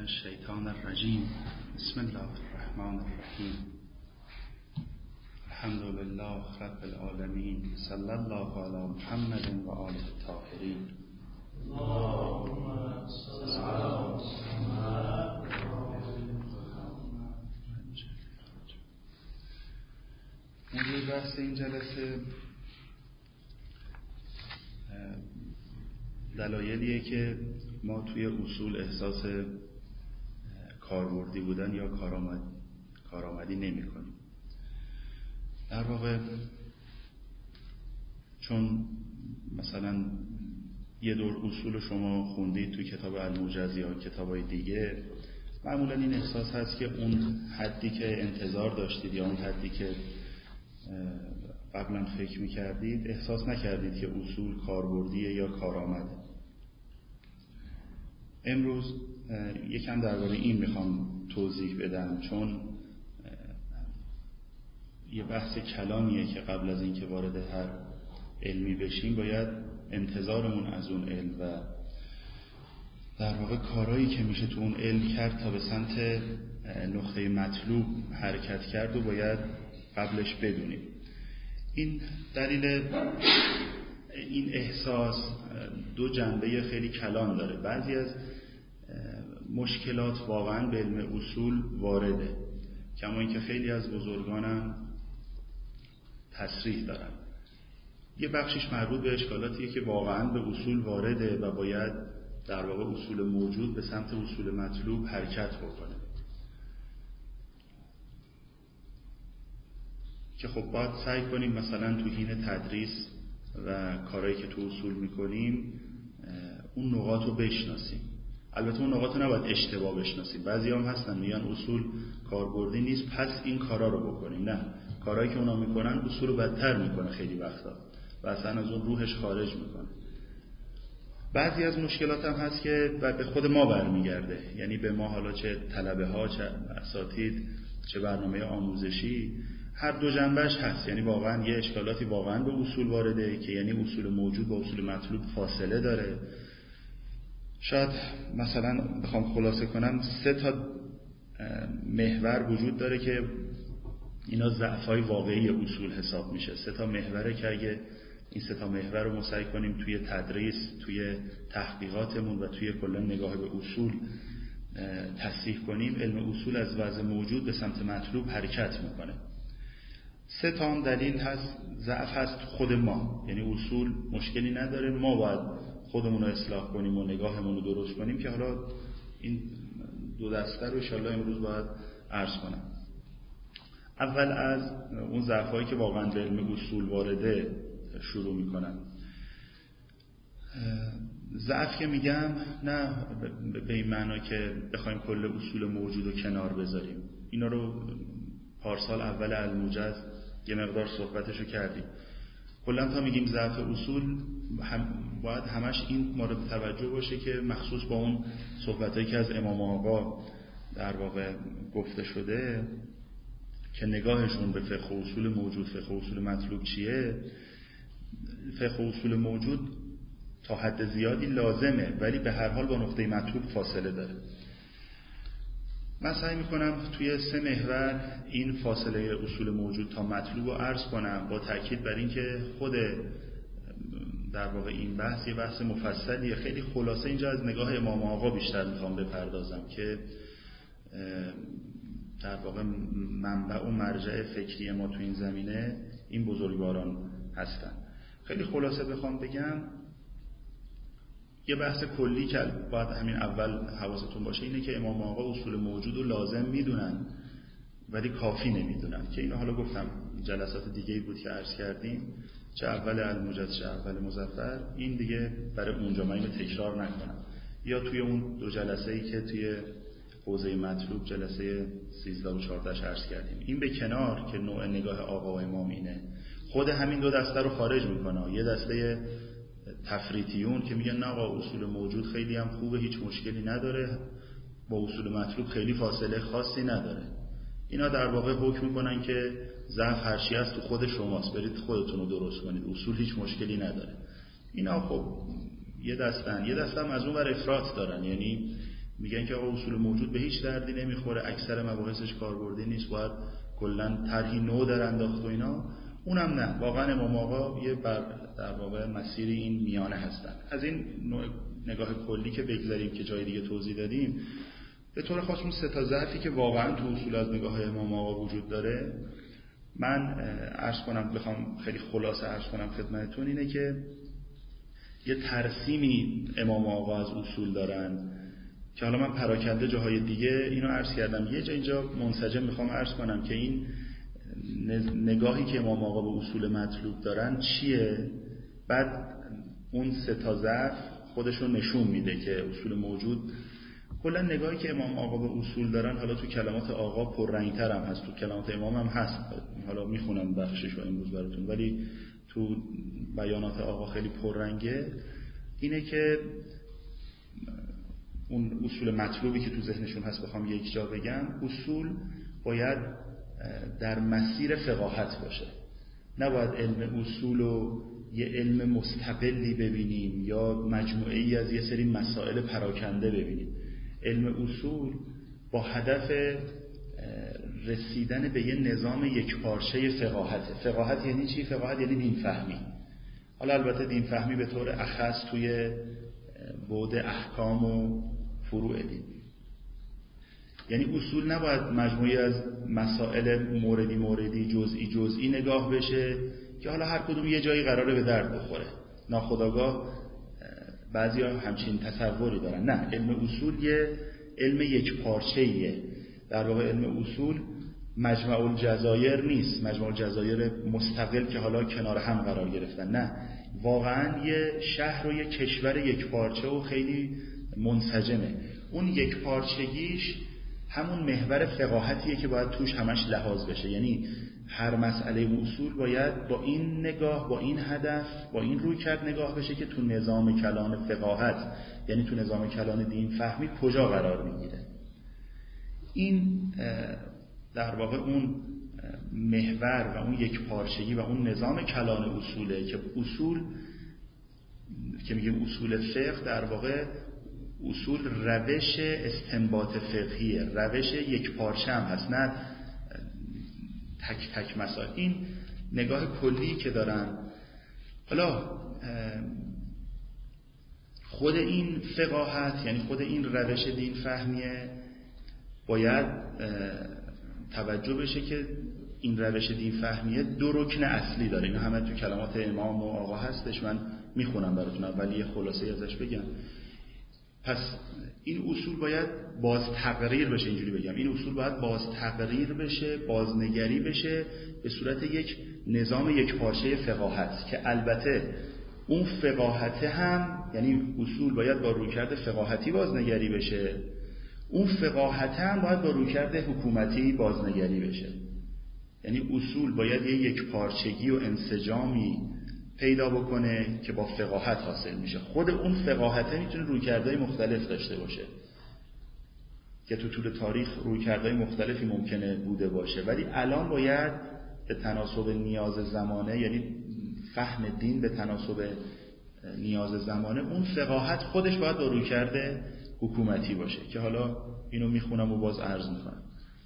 الشیطان الرجیم. بسم الله الرحمن الرحیم. الحمد لله رب العالمین. صلی الله علی محمد و آله الطاهرین. اللهم صل علی محمد. موضوع بحث این جلسه دلایلیه که ما توی اصول احساس کاربردی بودن یا کارآمدی نمی کنیم. در واقع چون مثلا یه دور اصول شما خوندید توی کتاب الموجز یا کتابای دیگه، معمولا این احساس هست که اون حدی که انتظار داشتید یا اون حدی که قبلا فکر میکردید احساس نکردید که اصول کاربردیه یا کارآمده. امروز یکم درباره این میخوام توضیح بدم، چون یه بحث کلامیه که قبل از اینکه وارد هر علمی بشیم باید انتظارمون از اون علم و در واقع کارهایی که میشه تو اون علم کرد تا به سمت نقطه مطلوب حرکت کرد و باید قبلش بدونیم. این دلیل این احساس دو جنبه خیلی کلان داره. بعضی از مشکلات واقعا به علم اصول وارده، کما اینکه خیلی از بزرگانم تصریح دارن. یه بخشش مربوط به اشکالاتیه که واقعا به اصول وارده و باید در واقع اصول موجود به سمت اصول مطلوب حرکت بکنه، که خب باید سعی کنیم مثلا تو حین تدریس و کارهایی که تو اصول میکنیم اون نقاط رو بشناسیم. البته اون نقاط رو نباید اشتباه بشناسیم. بعضی هم هستن میگن اصول کاربردی نیست پس این کارا رو بکنیم. نه، کارهایی که اونا میکنن اصول رو بدتر میکنه خیلی وقتا و اصلا از اون روحش خارج میکنه. بعضی از مشکلات هم هست که به خود ما برمیگرده، یعنی به ما، حالا چه طلبه ها، چه اساتید، چه برنامه آموزشی، هر دو جنبش هست. یعنی واقعا یه اشکالاتی واقعا به اصول وارده که یعنی اصول موجود با اصول مطلوب فاصله داره. شاید مثلا بخوام خلاصه کنم 3 تا محور وجود داره که اینا ضعف‌های واقعی اصول حساب میشه. 3 تا محوره که اگه این 3 تا محور رو مسعی کنیم توی تدریس، توی تحقیقاتمون و توی کلا نگاه به اصول تصحیح کنیم، علم اصول از وضع موجود به سمت مطلوب حرکت میکنه. 3 تا هم دلیل هست، ضعف هست خود ما، یعنی اصول مشکلی نداره، ما باید خودمون رو اصلاح کنیم و نگاهمون رو درست کنیم، که حالا این دو دسته رو انشالله امروز باید عرض کنم. اول از اون ضعف‌هایی که واقعا به علم اصول وارده شروع میکنم. ضعف که میگم نه به این معنا که بخوایم کل اصول موجود رو کنار بذاریم. اینا رو پارسال اول الموجز یه مقدار صحبتشو کردیم. کلا تا میگیم ضعف اصول باید همش این مورد توجه باشه که مخصوص با اون صحبتایی که از امام آقا در واقع گفته شده که نگاهشون به فقه و اصول موجود، فقه و اصول مطلوب چیه. فقه و اصول موجود تا حد زیادی لازمه، ولی به هر حال با نقطه مطلوب فاصله داره. من سعی میکنم توی 3 محور این فاصله اصول موجود تا مطلوب رو عرض کنم، با تأکید بر این که خود در واقع این بحث یه بحث مفصلیه. خیلی خلاصه اینجا از نگاه امام آقا بیشتر میخوام بپردازم که در واقع منبع و مرجع فکری ما تو این زمینه این بزرگواران هستن. خیلی خلاصه بخوام بگم، یه بحث کلی که باید همین اول حواستون باشه اینه که امام آقا اصول موجود رو لازم میدونن ولی کافی نمیدونن، که اینو حالا گفتم جلسات دیگه‌ای بود که عرض کردیم، چه اول الموجز چه اول مظفر. این دیگه برای اونجا من اینو تکرار نکنم، یا توی اون 2 جلسه‌ای که توی حوزه مطلوب جلسه 13 و 14 عرض کردیم. این به کنار که نوع نگاه آقا و امام اینه، خود همین 2 دسته رو خارج میکنه. یه دسته تفریطیون که میگن نه آقا اصول موجود خیلی هم خوبه، هیچ مشکلی نداره، با اصول مطلوب خیلی فاصله خاصی نداره. اینا در واقع حکم میکنن که ضعف هرچی هست تو خود شماست، برید خودتون رو درست کنید، اصول هیچ مشکلی نداره. اینا خب یه دستن. یه دستم از اون ور افراط دارن، یعنی میگن که آقا اصول موجود به هیچ دردی نمیخوره، اکثر مباحثش کاربردی نیست، باید کلا طرحی نو در انداخت و اینا. اونم نه، واقعا امام آقا یه در واقع مسیر این میانه هستن. از این نوع نگاه کلی که بگذاریم که جای دیگه توضیح دادیم، به طور خاص اون 3 ضعفی که واقعا تو اصول از نگاه امام آقا وجود داره، من عرض کنم، بخوام خیلی خلاصه عرض کنم خدمتتون، اینه که یه ترسیمی امام آقا از اصول دارن که حالا من پراکنده جاهای دیگه اینو عرض کردم، یه جا اینجا منسجم میخوام عرض کنم که این نگاهی که امام آقا به اصول مطلوب دارن چیه، بعد اون 3 ضعف خودشو نشون میده که اصول موجود، کلا نگاهی که امام آقا به اصول دارن، حالا تو کلمات آقا پررنگ‌تر هم هست، تو کلمات امام هم هست، حالا میخونم بخشش رو امروز براتون، ولی تو بیانات آقا خیلی پررنگه. اینه که اون اصول مطلوبی که تو ذهنشون هست بخوام یک جا بگم، اصول باید در مسیر فقاهت باشه، نباید علم اصول رو یه علم مستقلی ببینیم یا مجموعه ای از یه سری مسائل پراکنده ببینیم. علم اصول با هدف رسیدن به یه نظام یکپارچه فقاهته. فقاهت یعنی چی؟ فقاهت یعنی دین فهمی. حالا البته دین فهمی به طور اخص توی بعد احکام و فروع دین، یعنی اصول نباید مجموعی از مسائل موردی جزئی نگاه بشه که حالا هر کدوم یه جایی قراره به درد بخوره. ناخودآگاه بعضیا همچین تصوری دارن. نه، علم اصول یه علم یکپارچه‌ایه. در واقع علم اصول مجمع الجزایر نیست، مجمع الجزایر مستقل که حالا کنار هم قرار گرفتن، نه، واقعا یه شهر و یه کشور یکپارچه و خیلی منسجمه. اون یکپارچگیش همون محور فقاهتیه که باید توش همش لحاظ بشه، یعنی هر مسئله اصول باید با این نگاه، با این هدف، با این رویکرد نگاه بشه که تو نظام کلان فقاهت، یعنی تو نظام کلان دین فهمی کجا قرار میگیره. این در واقع اون محور و اون یکپارچگی و اون نظام کلان اصوله که اصول که میگیم اصول فقه، در واقع اصول روش استنباط فقهیه، روش یکپارچه هم هست، نه تک تک مسائل. این نگاه کلی که دارن. حالا خود این فقاهت، یعنی خود این روش دین فهمیه، باید توجه بشه که این روش دین فهمیه 2 رکن اصلی داره. اینا همه تو کلمات امام و آقا هستش، من میخونم براتون، ولی یه خلاصه ازش بگم. پس این اصول باید باز تقریر بشه، اینجوری بگم، این اصول باید باز تقریر بشه، بازنگری بشه به صورت یک نظام یکپارچه فقاهت که البته اون فقاهت هم، یعنی اصول باید با رویکرد فقاهتی بازنگری بشه، اون فقاهت هم باید با رویکرد حکومتی بازنگری بشه. یعنی اصول باید یک پارچگی و انسجامی پیدا بکنه که با فقاهت حاصل میشه. خود اون فقاهت میتونه رویکردهای مختلف داشته باشه که تو طول تاریخ رویکردهای مختلفی ممکنه بوده باشه، ولی الان باید به تناسب نیاز زمانه، یعنی فهم دین به تناسب نیاز زمانه، اون فقاهت خودش باید با رویکرد حکومتی باشه که حالا اینو میخونم و باز عرض میکنم.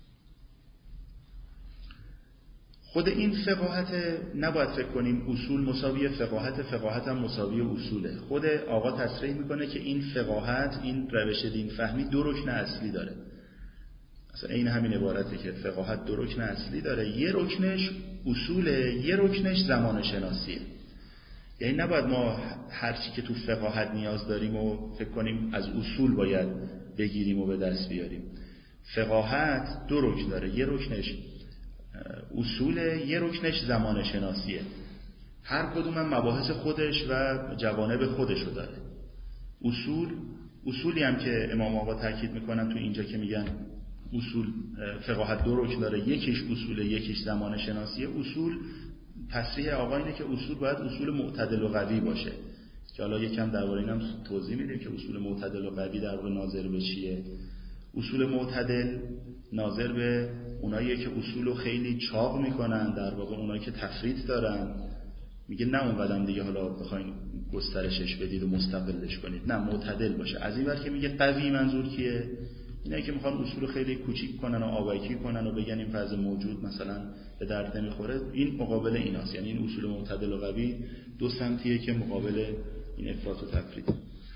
خود این فقاهت نباید فکر کنیم اصول مساوی فقاهت، فقاهت هم مساوی اصوله. خود آقا تصریح میکنه که این فقاهت، این روش دین فهمی 2 رکن اصلی داره. اصلا این همین عبارته که فقاهت 2 رکن اصلی داره، یه رکنش اصوله، یه رکنش زمان شناسیه. یعنی نباید ما هر چی که تو فقاهت نیاز داریم و فکر کنیم از اصول باید بگیریم و به دست بیاریم. فقاهت 2 رکن داره، یه رکنش اصوله، یه رکنش زمان شناسیه. هر کدوم هم مباحث خودش و جوانب خودشو داره. اصولی هم که امام آقا تاکید میکنن تو اینجا که میگن اصول فقاهت 2 رکن داره، یکیش اصوله، یکیش زمان شناسیه. اصول تصریح آقا اینه که اصول باید اصول معتدل و قوی باشه که حالا یکم درباره اینم توضیح میدیم که اصول معتدل و قوی در واقع ناظر به چیه. اصول معتدل ناظر به اونایی که اصولو خیلی چاق میکنن، در واقع اونایی که تفرید دارن، میگه نه اون قدم دیگه حالا بخواین گسترشش بدید و مستقلش کنید، نه معتدل باشه. از این ور که میگه قوی منظور کیه؟ اینایی که میخوان اصول خیلی کوچیک کنن و آبکی کنن و بگن این فرض موجود مثلا به درد نمیخوره، این مقابل ایناست. یعنی این اصول معتدل و قوی دو سمتیه که مقابل این افراط و تفرید.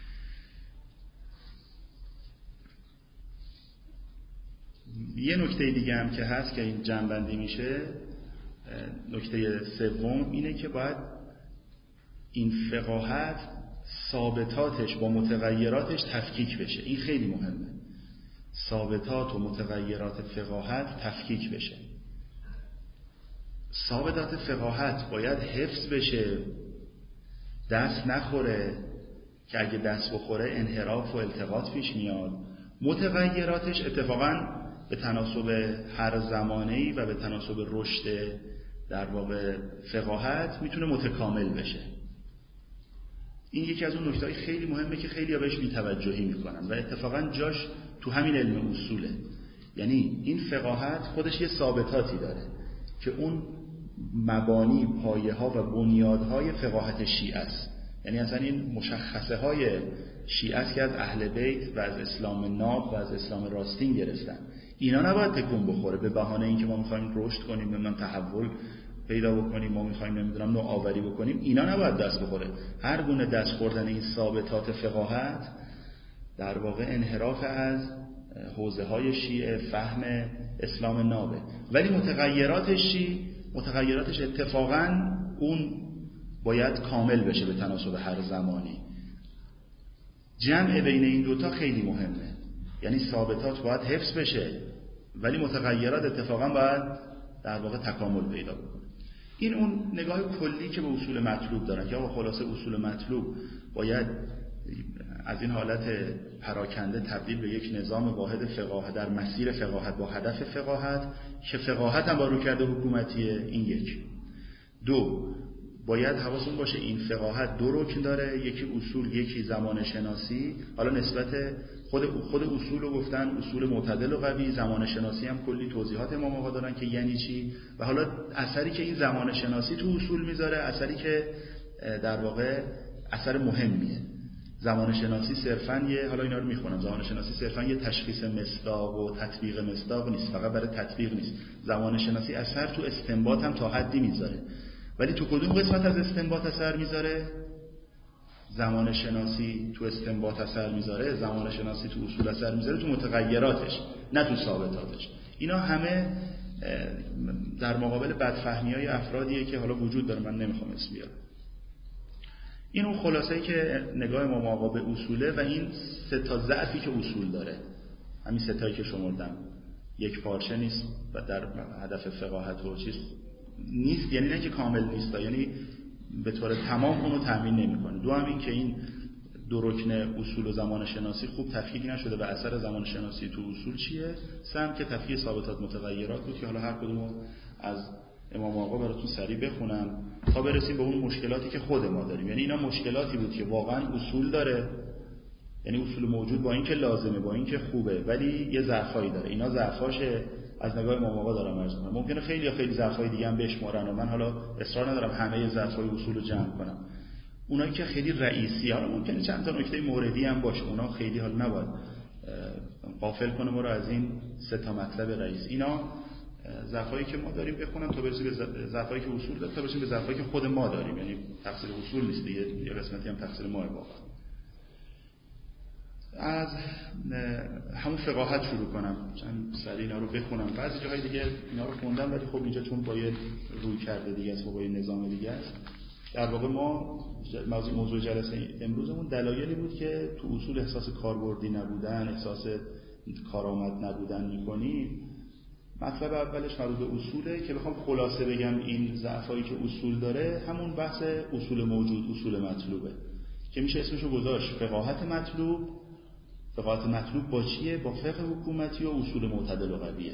یه نکته دیگه هم که هست که این جمع‌بندی میشه، نکته سوم اینه که باید این فقاهت ثابتاتش با متغیراتش تفکیک بشه. این خیلی مهمه، ثابتات و متغیرات فقاهت تفکیک بشه. ثابتات فقاهت باید حفظ بشه، دست نخوره که اگه دست بخوره انحراف و التقاط پیش میاد. متغیراتش اتفاقاً به تناسب هر زمانه‌ای و به تناسب رشد در واقع فقاهت میتونه متکامل بشه. این یکی از اون نکته‌های خیلی مهمه که خیلی‌ها بهش بی‌توجهی میکنن و اتفاقاً جاش تو همین علم اصوله. یعنی این فقاهت خودش یه ثابتاتی داره که اون مبانی، پایه‌ها و بنیادهای فقاهت شیعه است. یعنی اصلا این مشخصه های شیعه است که از اهل بیت و از اسلام ناب و از اسلام راستین گرفتن. اینا نباید تکون بخوره به بهانه اینکه ما می‌خوایم رشد کنیم، نمیدونم تحول پیدا بکنیم، ما می‌خوایم نمیدونم نوآوری بکنیم، اینا نباید دست بخوره. هر گونه دست خوردن این ثابتات فقاهت در واقع انحراف از حوزه‌های شیعه فهم اسلام نابه. ولی متغیراتش اتفاقاً اون باید کامل بشه به تناسب هر زمانی. جمع بین این دوتا خیلی مهمه. یعنی ثابتات باید حفظ بشه ولی متغیرات اتفاقاً باید در واقع تکامل پیدا بکنه. این اون نگاه کلی که به اصول مطلوب دارن که آقا خلاصه اصول مطلوب باید از این حالت پراکنده تبدیل به یک نظام واحد فقاهت در مسیر فقاهت با هدف فقاهت که فقاهت هم با رویکرد حکومتیه. این یک. دو، باید حواسون باشه این فقاهت دو رکن داره، یکی اصول، یکی زمان شناسی. حالا نسبت خود اصول رو گفتن اصول معتدل و قوی، زمان شناسی هم کلی توضیحات امام آقا دارن که یعنی چی و حالا اثری که این زمان شناسی تو اصول میذاره، اثری که در واقع اثر مهمیه. زمان شناسی صرفاً حالا اینا رو میخونم، زمان شناسی صرفاً یه تشخیص مصداق و تطبیق مصداق نیست، فقط برای تطبیق نیست. زمان شناسی اثر تو استنباط هم تا حدی میذاره. ولی تو کدوم قسمت از استنباط اثر میذاره؟ زمان شناسی تو استنباط اثر میذاره، زمان شناسی تو اصول اثر میذاره، تو متغیراتش، نه تو ثابتاتش. اینا همه در مقابل بدفهمی‌های افرادیه که حالا وجود داره، من نمیخوام اسم بیارم. این اون خلاصه‌ای که نگاه امام آقا به اصوله و این سه تا ضعفی که اصول داره، همین سه تایی که شمردم، یک پارچه نیست و در هدف فقاهت و چیز نیست، یعنی نه که کامل نیست، یعنی به طور تمام اونو تامین نمی‌کنه. دو هم این که این دو رکن اصول و زمان شناسی خوب تفکیک نشده و اثر زمان شناسی تو اصول چیه؟ سم که تفکیک ثابتات متغیرات بود که حالا هر کدومو از امام آقا براتون سریع بخونم تا برسیم به اون مشکلاتی که خود ما داریم. یعنی اینا مشکلاتی بود که واقعا اصول داره، یعنی اصول موجود با این که لازمه، با این که خوبه، ولی یه ضعفایی داره. اینا ضعفاشه از نگاه امام آقا دارم عرض می‌کنم. ممکنه خیلی ضعفای دیگه هم بشمارن و من حالا اصرار ندارم همه ضعفای اصول رو جمع کنم. اونایی که خیلی رئیسی ها، ممکنه چند تا نکته موردی هم باشه، اونا خیلی حال نباید غافل کنه ما رو از این سه تا مطلب رئیس. اینا ضعفایی که ما داریم بخونم تا برسیم به ضعفایی که اصول داره، تا برسیم به ضعفایی که خود ما داریم. یعنی تقصیر اصول نیست دیگه، یه قسمتی هم تقصیر ما واقعا. از همون فقاهت شروع کنم، چند سری اینا رو بخونم. بعضی جاهای دیگه اینا رو خوندم ولی خب اینجا چون با یه روی کرده دیگه است و با یه نظام دیگه است، در واقع ما موضوع جلسه امروزمون دلایلی بود که تو اصول احساس کاربردی نبودن، احساس کارآمد نبودن می‌کنیم. مطلب اولش مربوط به اصوله که بخوام خلاصه بگم این ضعفایی که اصول داره، همون بحث اصول موجود، اصول مطلوبه که میشه اسمشو گذاشت فقاهت مطلوب. فقاهت مطلوب با چیه؟ با فقه حکومتی و اصول معتدل و قویه.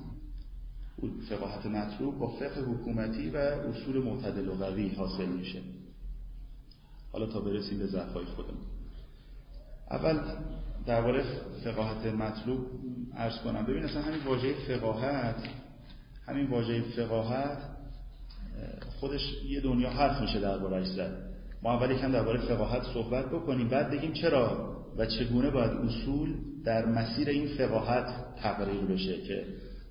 فقاهت مطلوب با فقه حکومتی و اصول معتدل و قوی حاصل میشه. حالا تا برسیم به ضعفای خودمون، اول درباره فقاهت مطلوب عرض کنم. ببین اصلا همین واژه فقاهت خودش یه دنیا حرف میشه درباره‌اش زد. ما اول یکم درباره فقاهت صحبت بکنیم، بعد بگیم چرا و چگونه باید اصول در مسیر این فقاهت تغییر بشه. که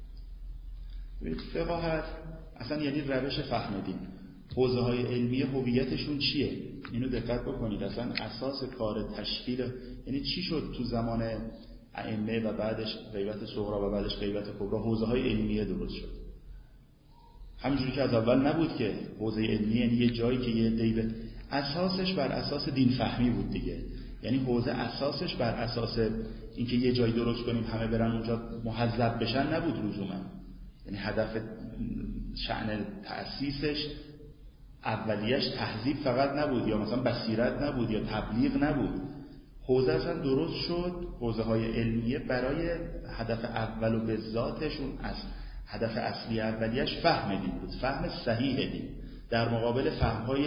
فقاهت اصلا یعنی روش فهم دین. حوزه‌های علمی هویتشون چیه؟ اینو دقت بکنید. اصلا اساس کار تشکیل، یعنی چی شد تو زمان ائمه و بعدش غیبت صغرا و بعدش غیبت کبرا حوزه‌های علمیه درست شد. همینجوری که از اول نبود که حوزه علمی یعنی یه جایی که یه عده‌ای اساسش بر اساس دین فهمی بود دیگه. یعنی حوزه اساسش بر اساس اینکه یه جایی درست کنیم همه برن اونجا مهذب بشن نبود لزوما. یعنی هدف شأن تأسیسش اولیش تهذیب فقط نبود یا مثلا بصیرت نبود یا تبلیغ نبود. حوزه اصلا درست شد، حوزه های علمیه برای هدف اول و به ذاتشون از هدف اصلی اولیش فهم دین بود، فهم صحیح دین در مقابل فهم‌های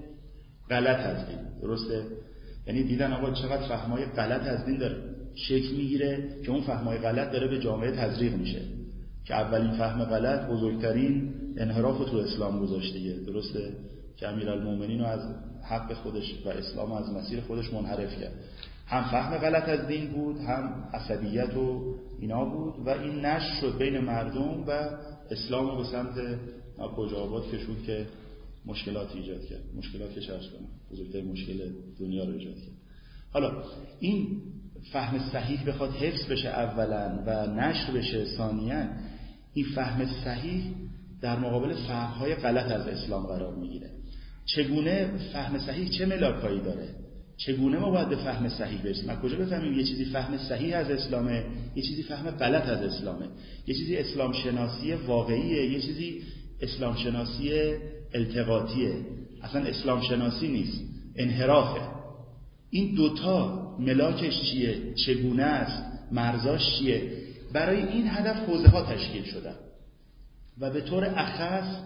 غلط از دین. درسته؟ یعنی دیدن آقا چقدر فهم‌های غلط از دین داره شکل میگیره که اون فهم‌های غلط داره به جامعه تزریق میشه، که اولین فهم غلط بزرگترین انحراف تو اسلام گذاشته دیگه. درسته؟ که امیرالمومنین رو از حق خودش و اسلام از مسیر خودش منحرف کرد. هم فهم غلط از دین بود، هم عصبیت و اینا بود و این نشر شد بین مردم و اسلام رو به سمت ناکجاآباد کشوند که مشکلات ایجاد کرد. مشکلات که چرس کنم بزرگترین مشکل دنیا رو ایجاد کرد. حالا این فهم صحیح بخواد حفظ بشه اولا و نشر بشه ثانیاً، این فهم صحیح در مقابل فهم‌های غلط از اسلام قرار میگیره. چگونه فهم صحیح چه ملاکایی داره؟ چگونه ما باید به فهم صحیح برسیم؟ از کجا بفهمیم یه چیزی فهم صحیح از اسلامه، یه چیزی فهم غلط از اسلامه، یه چیزی اسلام شناسی واقعیه، یه چیزی اسلام شناسی التقاطیه، اصلا اسلام شناسی نیست، انحرافه. این دوتا ملاکش چیه؟ چگونه است؟ مرزاش چیه؟ برای این هدف حوزه ها تشکیل شدن و به طور اخص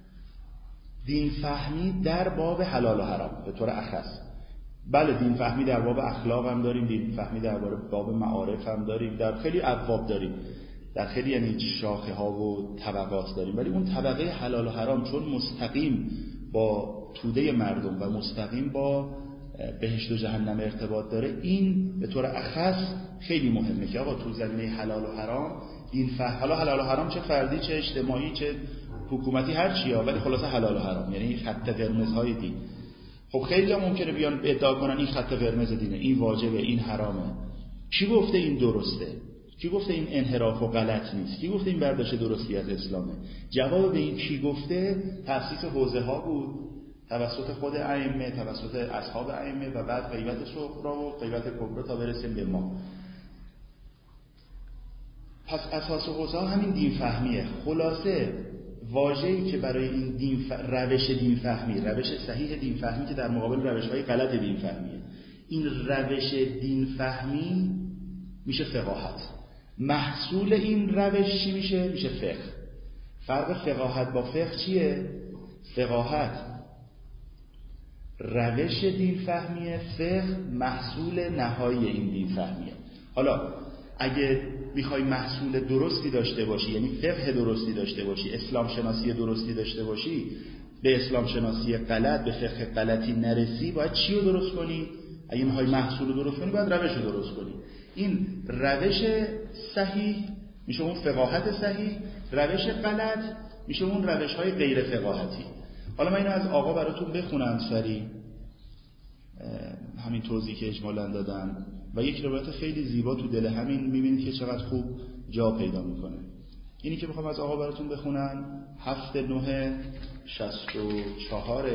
دین فهمی در باب حلال و حرام. به طور اخص بله دین فهمی در باب اخلاق هم داریم، دین فهمی در باب معارف هم داریم، در خیلی ابواب داریم، در خیلی یعنی شاخه ها و طبقات داریم، ولی اون طبقه حلال و حرام چون مستقیم با توده مردم و مستقیم با بهشت و جهنم ارتباط داره، این به طور اخص خیلی مهمه که آقا تو زمینه حلال و حرام دین فهم، حالا حلال و حرام چه فردی چه اجتماعی چه حکومتی هر چیه، ولی خلاصه حلال و حرام یعنی خط قرمزهای دین. خب خیلی ها ممکنه بیان ادعا کنن این خط قرمز دینه، این واجبه، این حرامه. کی گفته این درسته؟ کی گفته این انحراف و غلط نیست؟ کی گفته این برداشت درستی از اسلامه؟ جواب به این کی گفته تأسیس حوزه ها بود توسط خود ائمه، توسط اصحاب ائمه و بعد غیبت صغرا و غیبت کبرا تا برسیم به ما. پس اساس حوزه ها همین دین فهمیه. خلاصه واژه‌ای که برای این روش دین فهمی، روش صحیح دین فهمی که در مقابل روش‌های غلط دین فهمیه، این روش دین فهمی میشه فقاهت. محصول این روش چی میشه؟ میشه فقه. فرق فقاهت با فقه چیه؟ فقاهت روش دین فهمیه، فقه محصول نهایی این دین فهمیه. حالا اگه میخوای محصول درستی داشته باشی، یعنی فقه درستی داشته باشی، اسلام شناسی درستی داشته باشی، به اسلام شناسی غلط، به فقه غلطی نرسی، باید چی رو درست کنی؟ اگه میخوای محصول رو درست کنی باید روش رو درست کنی. این روش صحیح میشه اون فقاهت صحیح، روش غلط میشه اون روش های غیر فقاهتی. حالا من اینو از آقا براتون بخونم سریع، همین توضیحی که اجمالاً دادن و یک روایت خیلی زیبا تو دل همین میبینید که چقدر خوب جا پیدا میکنه. اینی که بخوام از آقا براتون بخونم 7/9/64،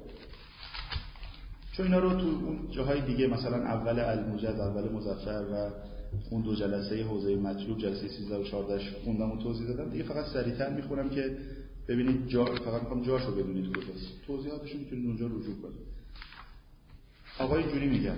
چون اینا رو تو اون جاهای دیگه مثلا اول الموجز، اول مظفر و اون دو جلسه حوزه مطلوب جلسه 13 و 14 خوندم و توضیح دادم دیگه. فقط سریعتر میخونم که ببینید فقط میخوام جاشو ببینید کجاست، توضیحاتشو میتونید اونجا رجوع کنید. آقا اینجوری میگن: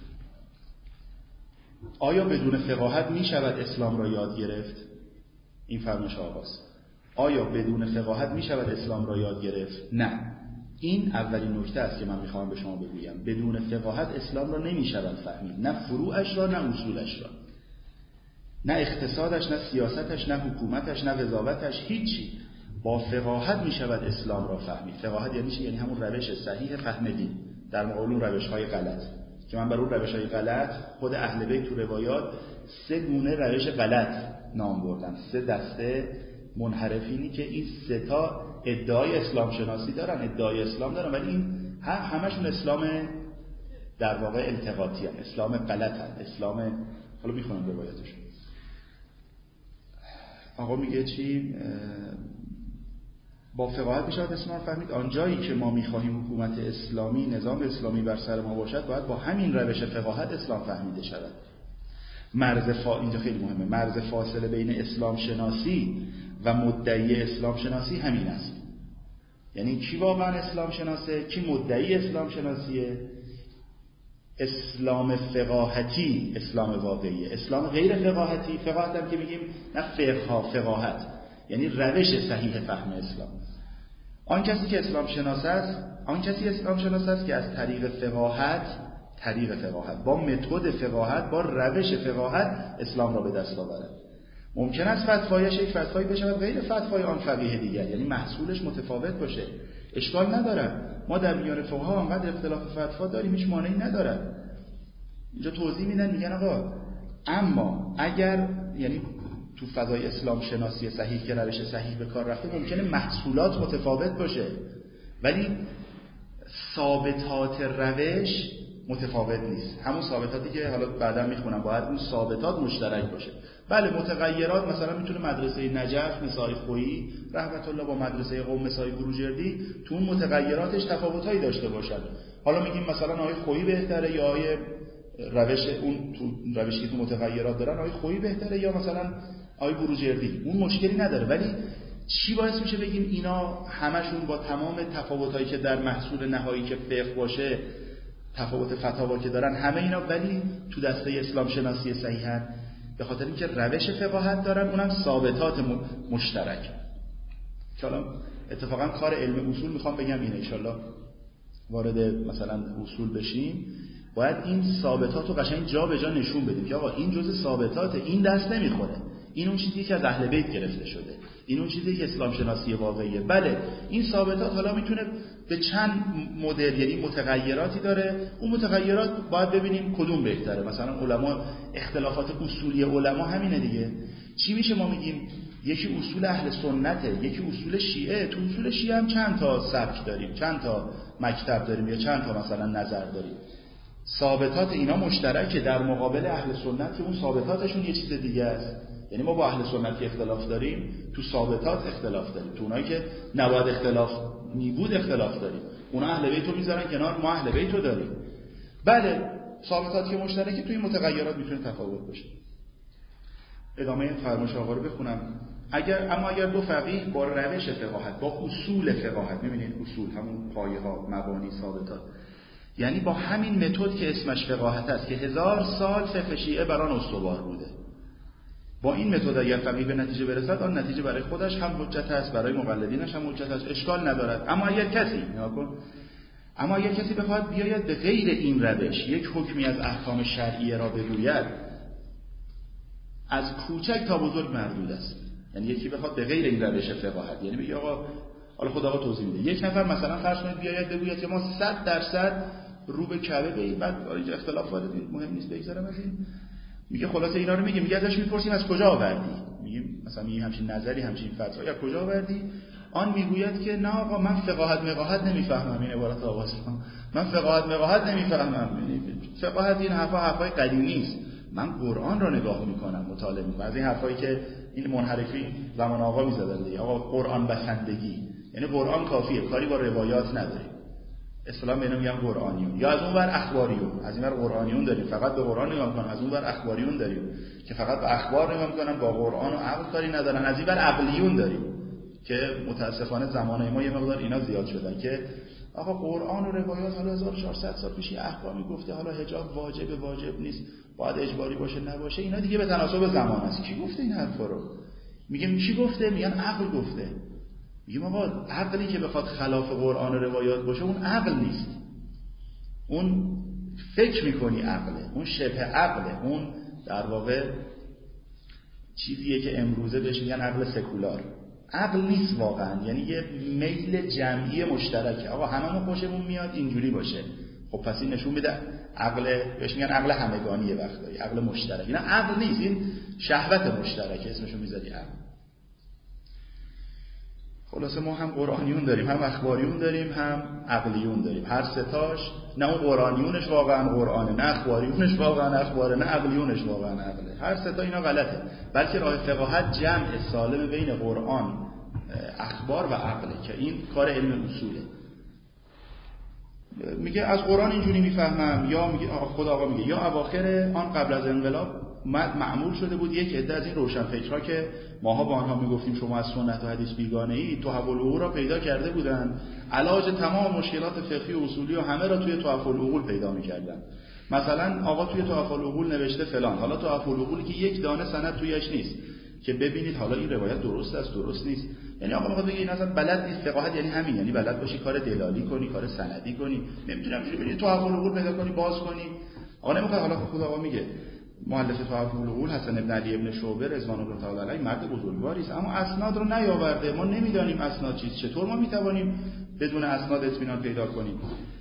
آیا بدون فقاهت می شود اسلام را یاد گرفت؟ این فرمایش آقاست. آیا بدون فقاهت می شود اسلام را یاد گرفت؟ نه. این اولین نکته است که من میخوام به شما بگویم. بدون فقاهت اسلام را نمی شود فهمید، نه فروعش را نه اصولش را، نه اقتصادش، نه سیاستش، نه حکومتش، نه قضاوتش، هیچی. با فقاهت می شود اسلام را فهمید. فقاهت یعنی چی؟ یعنی همون روش صحیح فهم دین در مقابل اون روش‌های غلط، که من برای اون روش‌های غلط خود اهل بیت تو روایات 3 گونه روش غلط نام بردن، 3 دسته منحرفینی که این 3 تا ادعای اسلام شناسی دارن، ادعای اسلام دارن، ولی این همشون اسلام در واقع التقاطی هست، اسلام غلط هست، اسلام. حالا میخونم روایاتشون. آقا میگه چی؟ با فقاهت میشه اسلام فهمید. آنجایی که ما میخواهیم حکومت اسلامی، نظام اسلامی بر سر ما باشد، باید با همین روش فقاهت اسلام فهمیده شود. اینجا خیلی مهمه، مرز فاصله بین اسلام شناسی و مدعی اسلام شناسی همین است. یعنی کی واقعا اسلام شناسه، کی مدعی اسلام شناسیه؟ اسلام فقاهتی اسلام واقعیه، اسلام غیر فقاهتی، فقاهت هم که میگیم نه فقاهت یعنی روش صحیح فهم اسلام. آن کسی که اسلام شناس است که از طریق فقاهت با متد فقاهت، با روش فقاهت اسلام را به دست آورد. ممکن است فتوایش یک فتوایی بشود غیر فتوای آن فقیه دیگر، یعنی محصولش متفاوت باشه، اشکال نداره. ما در میان فقها انقدر اختلاف فتوا داریم، هیچ مانعی نداره. اینجا توضیح میدن، میگن آقا اما اگر یعنی تو فضای اسلام شناسی صحیح که روش صحیح به کار رفته، ممکنه محصولات متفاوت باشه ولی ثابتات روش متفاوت نیست. همون ثابتاتی که حالا بعدا میخونم باید اون ثابتات مشترک باشه. بله متغیرات مثلا میتونه مدرسه نجف مثل خویی رحمت الله با مدرسه قم مثل بروجردی تو اون متغیراتش تفاوتایی داشته باشن. حالا میگیم مثلا آقای خویی بهتره یا آقای روشی که تو متغیرات دارن آقای خویی بهتره یا مثلا آقای بروجردی، اون مشکلی نداره. ولی چی باعث میشه بگیم اینا همشون با تمام تفاوتایی که در محصول نهایی که فقه باشه، تفاوت فتاوا که دارن، همه اینا ولی تو دسته اسلام شناسی صحیحن؟ به خاطر اینکه روش فقاهت دارن، اونم ثابتات مشترک. که حالا اتفاقا کار علم اصول میخوام بگم اینه، انشالله وارد مثلا اصول بشیم باید این ثابتات رو قشنگ جا به جا نشون بدیم که آقا این جزء ثابتات این دست نمیخوره، این اون چیزی که از اهل بیت گرفته شده، این اون چیزی که اسلام شناسی واقعیه. بله این ثابتات حالا میتونه به چند مدل یعنی متغیراتی داره، اون متغیرات باید ببینیم کدوم بهتره. مثلا علما اختلافات اصولی علما همینه دیگه. چی میشه ما میگیم یکی اصول اهل سنته، یکی اصول شیعه. تو اصول شیعه هم چند تا سبک داریم، چند تا مکتب داریم یا چند تا مثلا نظر داریم. ثابتات اینا مشترکه در مقابل اهل سنت که اون ثابتاتشون یه چیز دیگه است. یعنی ما با اهل سنت که اختلاف داریم تو ثابتات اختلاف داریم، تو اونایی که نباید اختلاف میبود اختلاف داریم. اونا اهل بیت رو میذارن کنار، ما اهل بیت رو داریم. بله ثابتات که مشترکه توی متغیرات میتونه تفاوت باشه. ادامه این فرمایش آقا رو بخونم. اگر دو فقیه با روش فقاهت، با اصول فقاهت، میبینید اصول همون پایه ها، مبانی، ثابتات، یعنی با همین متد که اسمش فقاهت است که 1000 سال فقه شیعه بر آن استوار بوده، با این متد اگر فقیه به نتیجه برسد، آن نتیجه برای خودش هم حجت است، برای مقلدینش هم حجت است، اشکال ندارد. اما اگر کسی بخواد بیاید به غیر این روش یک حکمی از احکام شرعیه را بگوید، از کوچک تا بزرگ مردود است. یعنی یکی بخواد به غیر این روش فقاهت، یعنی بگه آقا حالا خدا توضیح میده، یک نفر مثلا فرض کنید بیاید بگوید که ما 100% رو به کعبه بریم، بعد اختلاف وارد مهم نیست بگذارم از این، میگه خلاصه اینا رو میگه ازش میپرسیم از کجا آوردی، میگیم مثلا میگه همچین نظری همچین فتوایی از کجا آوردی؟ آن میگوید که نه آقا من فقاهت نمیفهمم. این عبارت آواز من فقاهت نمیفهمم. فقاهت این حرفای قدیمی است، من قرآن را نگاه میکنم، مطالعه میکنم. از این حرفایی که این منحرفین زمان آقا میزدن دیگه، آقا قرآن بسندگی، یعنی قرآن کافیه، کاری با روایات نداریم. اسلام به اینا میگن قرآنیون، یا از اون ور اخباریون. از این ور قرآنیون داریم فقط به قرآن نگاه میکنن، از اون ور اخباریون داریم که فقط به اخبار نگاه میکنن، با قرآن و عقل کاری ندارن. از این ور عقلیون داریم که متاسفانه زمانه ما یه مقدار اینا زیاد شدن که آقا قرآن و روایات حالا 1400 سال پیش احکامی گفته، حالا حجاب واجب نیست، باید اجباری باشه نباشه، اینا دیگه به تناسب زمان است. کی گفته این حرفا رو؟ میگم کی گفته؟ میگن عقل گفته. میگم آقا عقلی که بخواد خلاف قرآن و روایات باشه اون عقل نیست، اون فکر میکنی عقله، اون شبه عقله، اون در واقع چیزیه که امروزه بهش میگن عقل سکولار، عقل نیست واقعا، یعنی یه میل جمعی مشترکه. آقا هممون خوشمون میاد اینجوری باشه، خب پس این نشون میده عقل، بهش میگن عقل همگانی، وقتایی عقل مشترک. اینا عقل نیست، این شهوت مشترکه، اسمشو میذاری عقل. خلاصه ما هم قرآنیون داریم، هم اخباریون داریم، هم عقلیون داریم. هر ستاش، نه اون قرآنیونش واقعا قرآنه، نه اخباریونش واقعا اخباره، نه عقلیونش واقعا عقله. هر ستا اینا غلطه. بلکه راه فقاهت جمع سالم بین قرآن، اخبار و عقله که این کار علم اصوله. میگه از قرآن اینجوری میفهمم، یا میگه خدا میگه یا اواخر آن قبل از انقلاب معمول شده بود یک عده از این روشنفکرها که ماها با آنها میگفتیم شما از سنت و حدیث بیگانه ای، تحف العقول را پیدا کرده بودن، علاج تمام مشکلات فقهی و اصولی و همه را توی تحف العقول پیدا میکردن. مثلا آقا توی تحف العقول نوشته فلان، حالا تحف العقول که یک دانه سند تویش نیست که ببینید حالا این روایت درست است درست نیست. یعنی آقا میخواد بگه این اصلا بلد نیست. فقاهت یعنی همین، یعنی بلد باشی کار دلالی کنی، کار سندی کنی، نمیتونم اینجوری ببینید تحف العقول پیدا کنی باز کنی. آقا نمیخواد. حالا خدا آقا میگه مؤلف تحف العقول حسن بن علی بن شعبه رضوان الله تعالی علیه مرد بزرگواری است، اما اسناد رو نیاورده. ما نمیدانیم اسناد چیست، چطور ما میتوانیم بدون اسناد اطمینان پیدا کنیم؟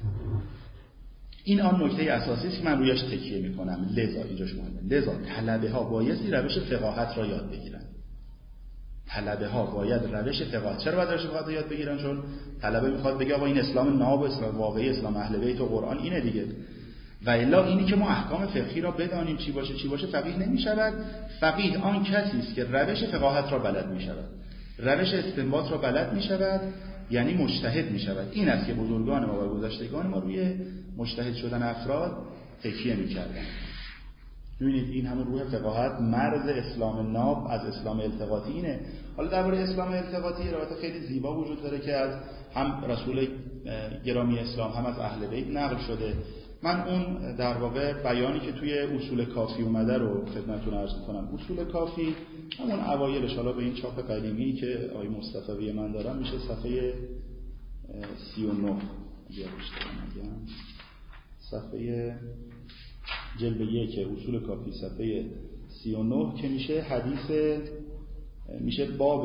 این آن نکته اساسی است که من رویش تکیه میکنم. لذا اینجاش مهمه، لذا طلبه ها بایستی روش فقاهت را یاد بگیرن. طلبه ها باید روش فقاهت. چرا باید روش فقاهت را یاد بگیرن؟ چون طلبه میخواد بگه آقا این اسلام ناب و اسلام واقعی، اسلام اهل بیت و قرآن اینه دیگه. و الا اینی که ما احکام فقهی را بدانیم چی باشه فقیه نمیشود. فقیه آن کسی است که روش فقاهت را بلد میشود، روش استنباط را بلد میشود، یعنی مجتهد میشود. این است که بزرگان ما و گذشتگان ما روی مجتهد شدن افراد تکیه میکردن. ببینید این همون روح فقاهت، مرز اسلام ناب از اسلام التقاطی اینه. حالا درباره اسلام التقاطی روایت خیلی زیبا وجود داره که از هم رسول گرامی اسلام هم از اهل بیت نقل شده. من اون در واقع بیانی که توی اصول کافی اومده رو خدمتتون عرض می‌کنم. اصول کافی همون اوایلش، حالا به این چاپ قدیمی که آقای مصطفی من دارم، میشه صفحه 39 صفحه جلد 1 اصول کافی صفحه 39 که میشه حدیث، میشه باب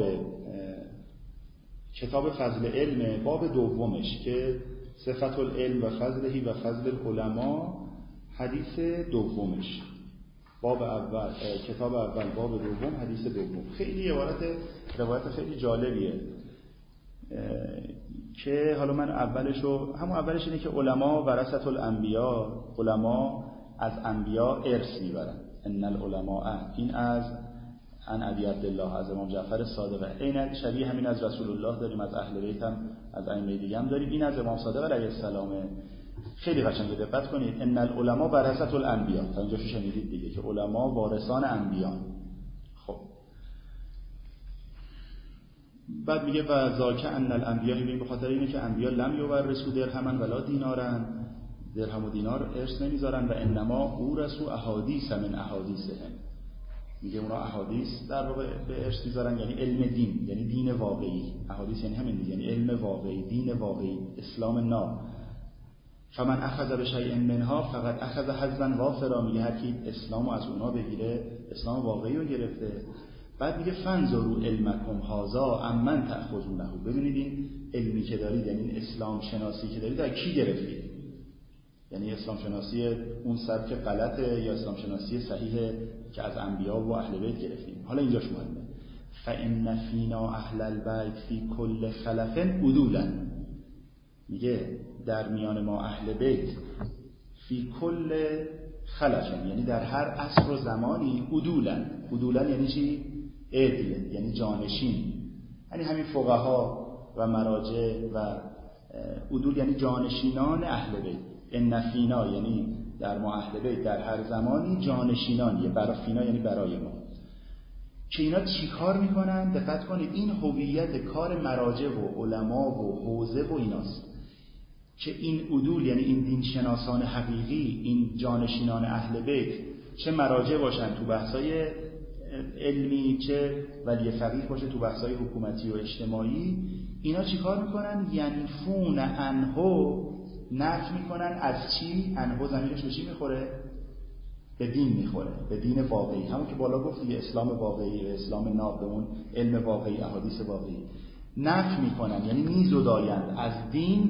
کتاب فضل علم، باب دومش که صفت العلم و فضلهی و فضل العلماء، حدیث دومش، باب اول کتاب اول باب دوم حدیث دوم. خیلی روایت خیلی جالبیه که حالا من اولش اینه که علما ورثة الانبیا، علما از انبیا ارث میبرن. ان العلماء، این از عن ابی عبدالله از امام جعفر صادق، این شبیه همین از رسول الله داریم، از اهل بیت هم از ائمه دیگه هم داریم. این از امام صادق علیه السلام. خیلی قشنگه، دقت کنید. ان العلماء ورثة الانبیا، تا اینجا شنیدید دیگه که علما وارثان انبیان. خب بعد میگه و ذاک ان الانبیا، میگه به خاطر اینه که انبیا لم یورثوا درهما ولا دینارا، درهم و دینار ارث نمیذارن، و انما اورثوا احادیث من احادیثهم، میگه اونا احادیث در واقع به ارث میذارن، یعنی علم دین، یعنی دین واقعی. احادیث یعنی همین دیگه، یعنی علم واقعی، دین واقعی، اسلام ناب. فمن اخذ بشیء منها فقد اخذ حظا وافرا، میگه هر کی اسلامو از اونا بگیره اسلام واقعی رو گرفته. بعد میگه فانظروا علمکم هذا عمن تاخذونه، ببینید این علمی که دارید، یعنی این اسلام شناسی که دارید، از کی گرفتید؟ یعنی اسلام شناسی اون سبک غلطه یا اسلام شناسی صحیحه که از انبیا و اهل بیت گرفتیم؟ حالا اینجاش مهمه. فإن فینا اهل البیت فی کل خلف عدولا، میگه در میان ما اهل بیت فی کل خلف، یعنی در هر عصر و زمانی، عدولا یعنی چی؟ عدل، یعنی جانشین، یعنی همین فقها و مراجع و عدول یعنی جانشینان اهل بیت. ان فینا یعنی در ما اهل بیت در هر زمانی جانشینانیه، برای فینا یعنی برای ما. که اینا چی کار میکنن؟ دقت کنید، این هویت کار مراجع و علما و حوزه و ایناست که این عدول یعنی این دین شناسان حقیقی، این جانشینان اهل بیت، چه مراجع باشن تو بحثای علمی، چه ولی فقیه باشه تو بحثای حکومتی و اجتماعی، اینا چی کار میکنن؟ ینفون عنه، نفی میکنن از چی؟ عنه ضمیرش به چی میخوره؟ به دین میخوره، به دین واقعی، همون که بالا گفت دیگه، اسلام واقعی، اسلام ناب، به اون علم واقعی، احادیث واقعی. نفی میکنن یعنی میزدایند از دین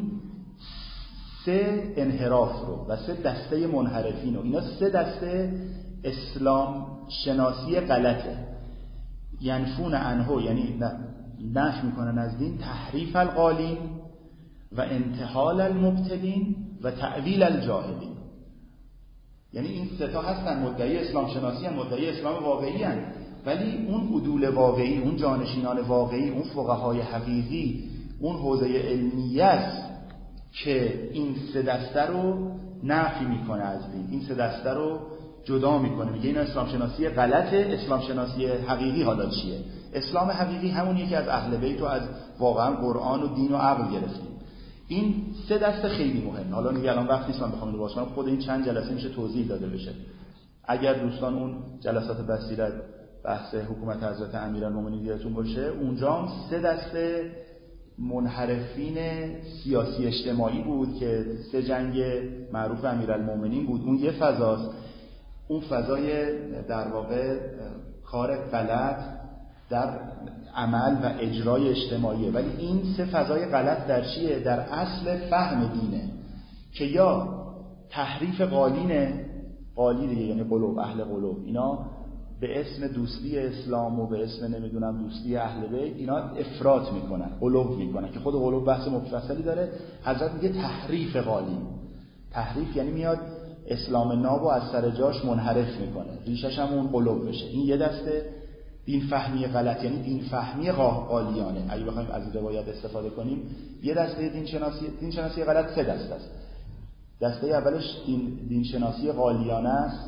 3 انحراف رو و 3 دسته منحرفین رو. اینا 3 دسته اسلام شناسی غلطه. ینفون عنه یعنی نفی میکنن از دین، تحریف القالین و انتحال المبتلین و تأویل الجاهلین. یعنی این 3 تا هستن، مدعی اسلام شناسی هستن، مدعی اسلام واقعی هستن، ولی اون عدول واقعی، اون جانشینان واقعی، اون فقهای حقیقی، اون حوزه علمیه است که این 3 دسته رو نفی میکنه از دین، این 3 دسته رو جدا میکنه، میگه این اسلام شناسی غلطه. اسلام شناسی حقیقی حالا چیه؟ اسلام حقیقی همونیه که از اهل بیت و از واقعا قرآن و دین و عقل گرفتیم. این 3 دسته خیلی مهم. حالا دیگه الان وقت نیست من بخوام اینو باز کنم، خود این چند جلسه میشه توضیح داده بشه. اگر دوستان اون جلسات بصیرت بحث حکومت حضرت امیرالمومنین یادتون باشه، اونجا هم 3 دسته منحرفین سیاسی اجتماعی بود که 3 جنگ معروف امیرالمومنین بود. اون یه فضاست، اون فضای در واقع کار غلط در عمل و اجرای اجتماعیه، ولی این 3 فضای غلط در چیه؟ در اصل فهم دینه که یا تحریف قالینه، قالی دیگه یعنی قلوب، اهل قلوب، اینا به اسم دوستی اسلام و به اسم نمیدونم دوستی اهل بیت اینا افراط میکنن، قلوب میکنن که خود قلوب بحث مفصلی داره. حضرت میگه تحریف قالین. تحریف یعنی میاد اسلام نابو از سر جاش منحرف میکنه، ریشش هم اون قلوب بشه. این یه دسته دین فهمی غلط، یعنی دین فهمی قالیانه. اگه بخوایم از این روایت استفاده کنیم، یه دسته دین شناسی غلط 3 دسته است. دسته اولش دین شناسی قالیانه است.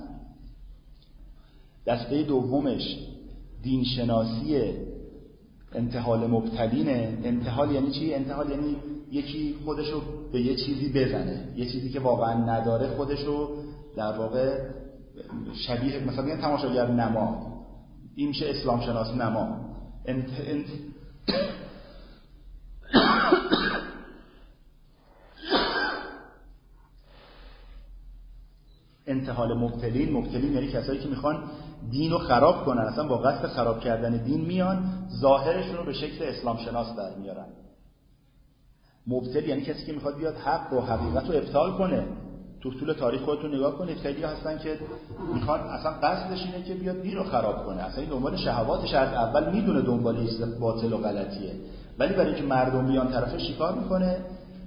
دسته دومش دین شناسی انتحال مبتلینه. انتحال یعنی چی؟ انتحال یعنی یکی خودشو به یه چیزی بزنه، یه چیزی که واقعا نداره خودشو در واقع شبیه، مثلا میگن تماشاگر نما، این میشه اسلام شناسی نما. انتحال مبتلین یعنی کسایی که میخوان دین رو خراب کنن، اصلا با قصد خراب کردن دین میان، ظاهرشون رو به شکل اسلام شناس در میارن. مبتل یعنی کسی که میخواد بیاد حق و حقیقت رو ابطال کنه. تو طول تاریخ خودتون نگاه کنید، خیلی هستن که میخوان اصلا قصدش اینه که بیاد دین رو خراب کنه، اصلا این دنبال شهواتش از اول میدونه دنبال باطل و غلطیه، ولی برای اینکه مردم بیان طرفش چیکار میکنه؟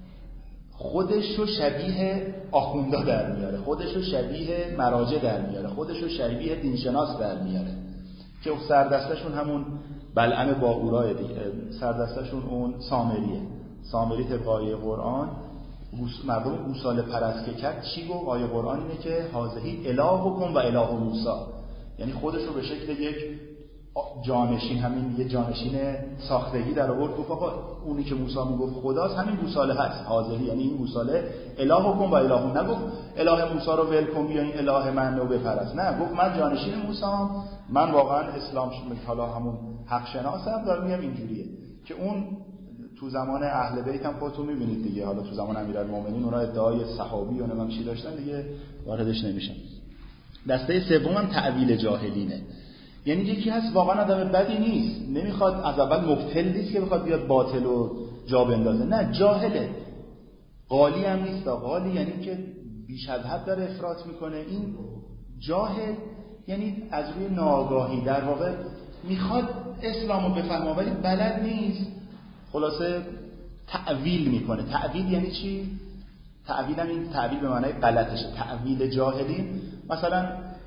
خودش رو شبیه آخوندا در میاره، خودش رو شبیه مراجع در میاره، خودش رو شبیه دینشناس در میاره که سردستشون همون بلعم باورای دیگه، سردستشون اون سامری طبق آیه قرآن مردم گوساله پرست که کرد. چی گفت آیه قرآن؟ اینه که هازهی الهکم و اله موسی، یعنی خودش رو به شکل یک جانشین، همین یه جانشین ساختگی در آورد، گفت آقا اونی که موسی میگفت خداست همین گوساله هست. هازهی یعنی این گوساله الهکم و اله، نگفت اله موسی رو ول کن بیاین اله من رو بپرست، نه، گفت من جانشین موسی ام، من واقعا اسلام حالا همون حق شناسم، دارم میگم اینجوریه. که اون تو زمان اهل بیت هم خودتون میبینید دیگه، حالا تو زمان امیرالمومنین اونا ادعای صحابی و نمیدونم چی داشتن دیگه، واردش نمیشن. دسته سوم هم تأویل جاهلینه، یعنی یکی هست واقعا آدم بدی نیست، نمیخواد از اول مبتل نیست که بخواد بیاد باطل و جا بندازه، نه، جاهله. قالی هم نیست، قالی یعنی که بیش از حد داره افراط میکنه. این جاهل یعنی از روی ناآگاهی در واقع میخواد اسلامو بفهمه ولی بلد نیست، خلاصه تأویل میکنه. تأویل یعنی چی؟ تأویل هم این تأویل به معنای غلطشه. تأویل جاهلین، مثلا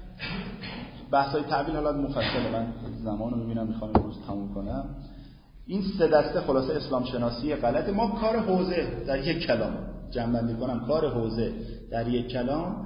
بحثای تأویل حالا مفصله، من زمانو میبینم میخوام امروز تموم کنم. این 3 دسته خلاصه اسلام شناسی غلط. ما کار حوزه در یک کلام جمع‌بندی کنم، کار حوزه در یک کلام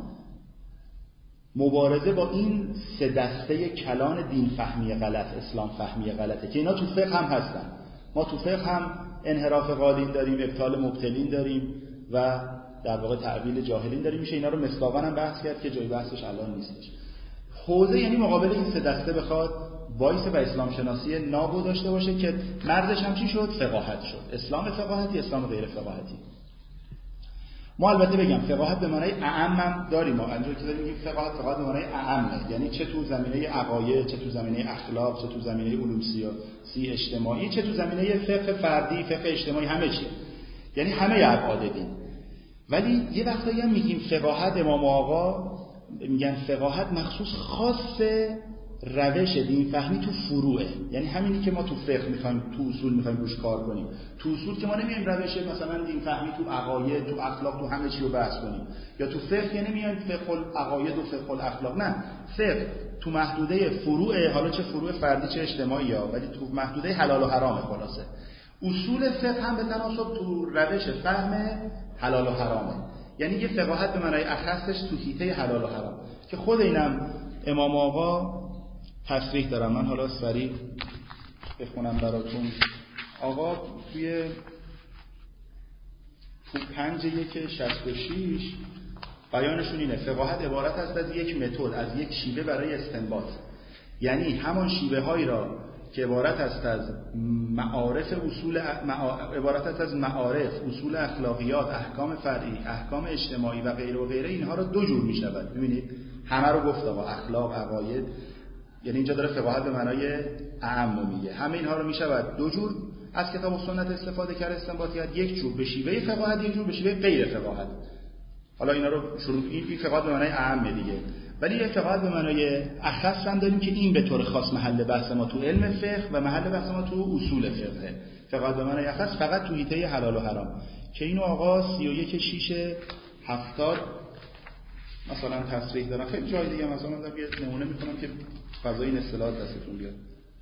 مبارزه با این 3 دسته کلان دین فهمی غلط، اسلام فهمی غلطه که اینا تو فقه هم هستن. ما تو فقه هم انحراف قالین داریم، ابطال مبتلین داریم و در واقع تأویل جاهلین داریم. میشه اینا رو مصداقاً هم بحث کرد که جای بحثش الان نیستش. حوزه یعنی مقابل این 3 دسته بخواد وایس و اسلام شناسی نابو داشته باشه که مرزش هم چی شد؟ فقاهت شد. اسلام فقاهتی، اسلام غیر فقاهتی. ما البته بگم فقاهت به معنای اعم هم داریم، ما اینجا که داریم میگیم فقاهت به معنای اعمه، یعنی چه تو زمینه عقاید، چه تو زمینه اخلاق، چه تو زمینه علوم سیاسی اجتماعی، چه تو زمینه فقه فردی، فقه اجتماعی، همه چی، یعنی همه ابعاد دین. ولی یه وقتایی هم میگیم فقاهت، امام آقا میگن فقاهت مخصوص خاص روش دین فهمی تو فروعه، یعنی همینی که ما تو فقه میخوایم، تو اصول میخوایم روش کار کنیم. تو اصول که ما نمیایم روش مثلا دین فهمی تو عقاید، تو اخلاق، تو همه چی رو بحث کنیم، یا تو فقه یعنی میایم فقه العقاید و فقه الاخلاق، نه، فقه تو محدوده فروعه، حالا چه فروع فردی چه اجتماعی ها، ولی تو محدوده حلال و حرام. خلاصه اصول فقه هم به تناسب تو روش فهم حلال و حرامه، یعنی یه فقاهت به معنای اخصش تو حیطه حلال و حرام که خود اینم امام آقا تصریح دارم. من حالا سریع بخونم براتون. آقا توی 5/1/66 بیانشون اینه: فقاهت عبارت است از یک متد، از یک شیوه برای استنباط، یعنی همان شیوه هایی را که عبارت است از معارف، اصول اخلاقیات، احکام فرعی، احکام اجتماعی و غیره و غیره، اینها را دو جور می شود. ببینید همه رو گفت آقا، اخلاق، عقاید، یعنی اینجا داره فقاهت به معنای اعم میگه، همه اینها رو می شود دو جور از کتاب و سنت استفاده کرد، استنباط کرد، یک جور به شیوه فقاهت، یک جور به شیوه غیر فقاهت. حالا اینا رو شروع، این فقاهت به معنای اعم دیگه، ولی یه فقاهت به معنای اخص هم داریم که این به طور خاص محل بحث ما تو علم فقه و محل بحث ما تو اصول فقه. فقاهت به معنای اخص فقط تو حیطه حلال و حرام که اینو آقا 31/6/70 مثلا تصریح دارن. خیلی جای دیگه مثلا من دارم یه نمونه میکنم که فضای این اصطلاحات دستتون بیاد.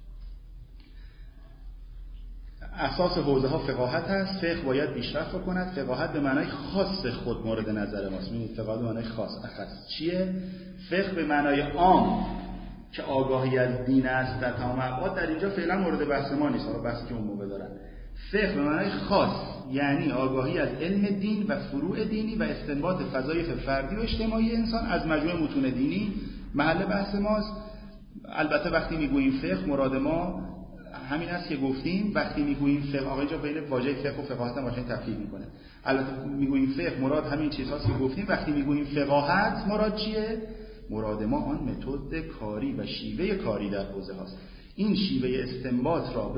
اساس حوزه ها فقاهت هست، فقه باید پیشرفت کند. فقاهت به معنای خاص خود مورد نظر ماست. ببینید فقاهت به معنای خاص، اخص چیه؟ فقه به معنای عام که آگاهی از دین است در تمام ابعاد، در اینجا فعلا مورد بحث ما نیست، حالا بحثی که اون موقع دارن. فقه به معنای خاص یعنی آگاهی از علم دین و فروع دینی و استنباط وظایف فردی و اجتماعی انسان از مجموع متون دینی محل بحث ماست. البته وقتی میگوییم فقه مراد ما همین است که گفتیم. وقتی میگوییم فقه، آقا اینجا بین واژه فقه و فقاهت هم واژه تفکیک میکنه. البته میگوییم فقه مراد همین چیزهاست که گفتیم. وقتی میگوییم فقاهت مراد چیه؟ مراد ما آن متد کاری و شیوه کاری در حوزه هاست. این شیوه استنباط را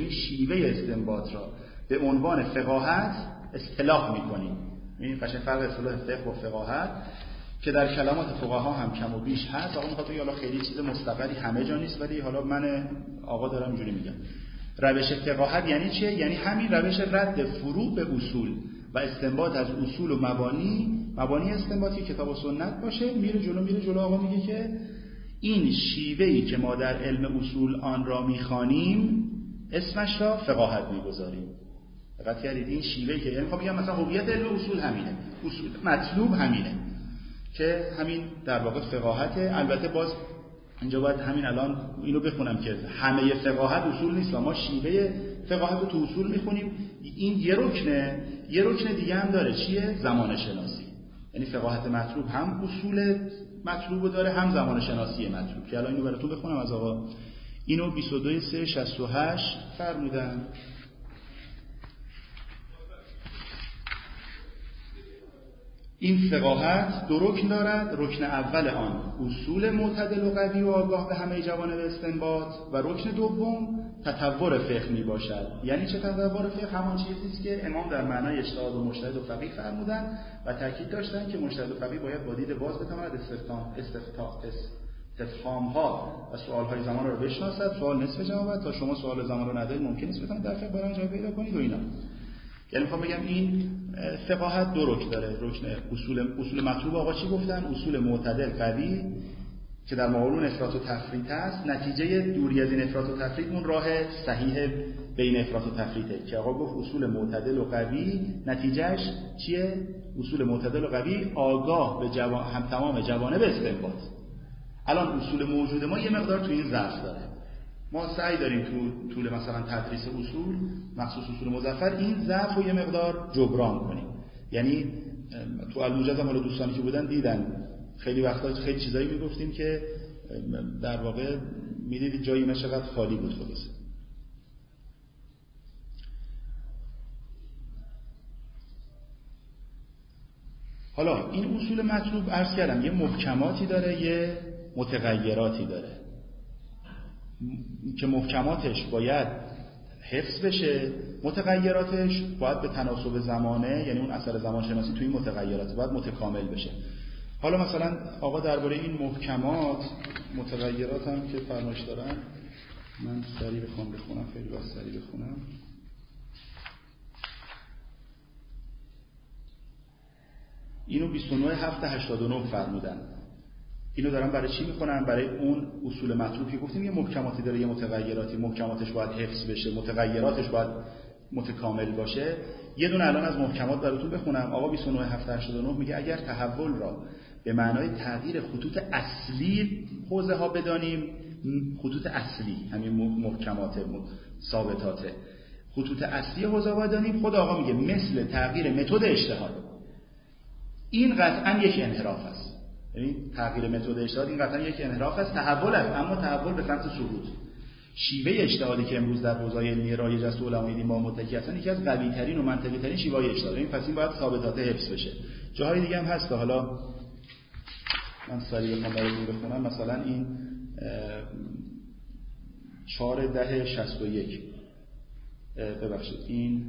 به عنوان فقاهت اصطلاح میکنیم. این قشنگ فرق اصطلاح فقه و فقاهت که در کلمات فقها هم کم و بیش هست. آقا میخواد بگه حالا خیلی چیز مستقلی همه جا نیست، ولی حالا من آقا دارم اینجوری میگم. روش فقاهت یعنی چیه؟ یعنی همین روش رد فروع به اصول و استنباط از اصول و مبانی استنباطی کتاب و سنت باشه. میره جلو آقا میگه که این شیوهی که ما در علم اصول آن را میخوانیم اسمش را فقاهت میگذاریم. دقت کردید؟ این شیوهی که، یعنی میخوام بگم مثلا هویت علم اصول همینه، اصول مطلوب همینه که همین در واقع فقاهته. البته باز اینجا باید همین الان اینو بخونم که همه فقاهت اصول نیست، ما شیوه فقاهت رو تو اصول میخونیم. این یه رکن دیگه هم داره، چیه؟ زمان شناسی. یعنی فقاهت مطلوب هم اصول مطلوب داره، هم زمان شناسی مطلوب، که الان اینو براتون بخونم از آقا. اینو 22/3/68 فرمودن. این فقاهت دو رکن دارد. رکن اول آن اصول معتدل و قوی و آگاه به همه جوانب استنباط، و رکن دوم تطور فقه می باشد. یعنی چه تطور فقه؟ همان چیزی است که امام در معنای اجتهاد و مجتهد و فقیه فرمودن و تاکید داشتن که مجتهد و فقیه باید با دید باز بتواند استفهام ها و سوال های زمان را بشناسد. سوال نصف جواب، تا شما سوال زمان رو ندارید ممکن است بتونید در فقه برای جواب پیدا کنید و اینا. یعنی میخوام بگم این فقاهت دو رکن داره. رکن اصول مطلوب آقا چی گفتن؟ اصول معتدل قوی که در مقابل افراط و تفریط است. نتیجه دوری از این افراط و تفریط اون راه صحیح بین افراط و تفریطه که آقا گفت اصول معتدل و قوی نتیجهش چیه؟ اصول معتدل و قوی آگاه به تمام جوانب استنباط. الان اصول موجود ما یه مقدار تو این ضعف داره. ما سعی داریم تو طول مثلا تدریس اصول، مخصوص اصول مظفر، این ضعف رو یه مقدار جبران کنیم. یعنی تو الموجز هم حالا دوستانی که بودن دیدن خیلی وقتا خیلی چیزایی میگفتیم که در واقع میدیدید جایی ما چقدر خالی بود خلاصه. حالا این اصول مطلوب عرض کردم یه محکماتی داره، یه متغیراتی داره که محکماتش باید حفظ بشه، متغیراتش باید به تناسب زمانه، یعنی اون اثر زمانشناسی توی این متغیرات باید متکامل بشه. حالا مثلا آقا درباره این محکمات متغیرات هم که فرمایش دارن، من سریع بخونم، خیلی باید سریع بخونم. اینو 29/7/89 فرمودن. اینو دارم برای چی میخونم؟ برای اون اصول مطلوب که گفتیم یه محکماتی داره، یه متغیراتی، محکماتش باید حفظ بشه، متغیراتش باید متکامل باشه. یه دونه الان از محکمات براتون بخونم. آقا 29/7/89 میگه اگر تحول را به معنای تغییر خطوط اصلی حوزه ها بدانیم، خطوط اصلی همین محکمات ثابتات، خطوط اصلی حوزه ها بدانیم، خود آقا میگه مثل تغییر متد اجتهاد. این قطعا یک انحراف است. یعنی تغییر متد اجتهاد این قطعا یک انحراف است، تحول است، اما تحول به سمت صعود. شیوه اجتهادی که امروز در حوزه‌های علمی رایج است و علمای دین با متکی هستن، یکی از قوی‌ترین و منطقی‌ترین شیوه‌های اجتهاد. این پس این باید ثابتات حفظ بشه. جاهای دیگه هم هست که حالا من سریع بخوام براتون بخونم. مثلا این 4/10/61 ببخشید این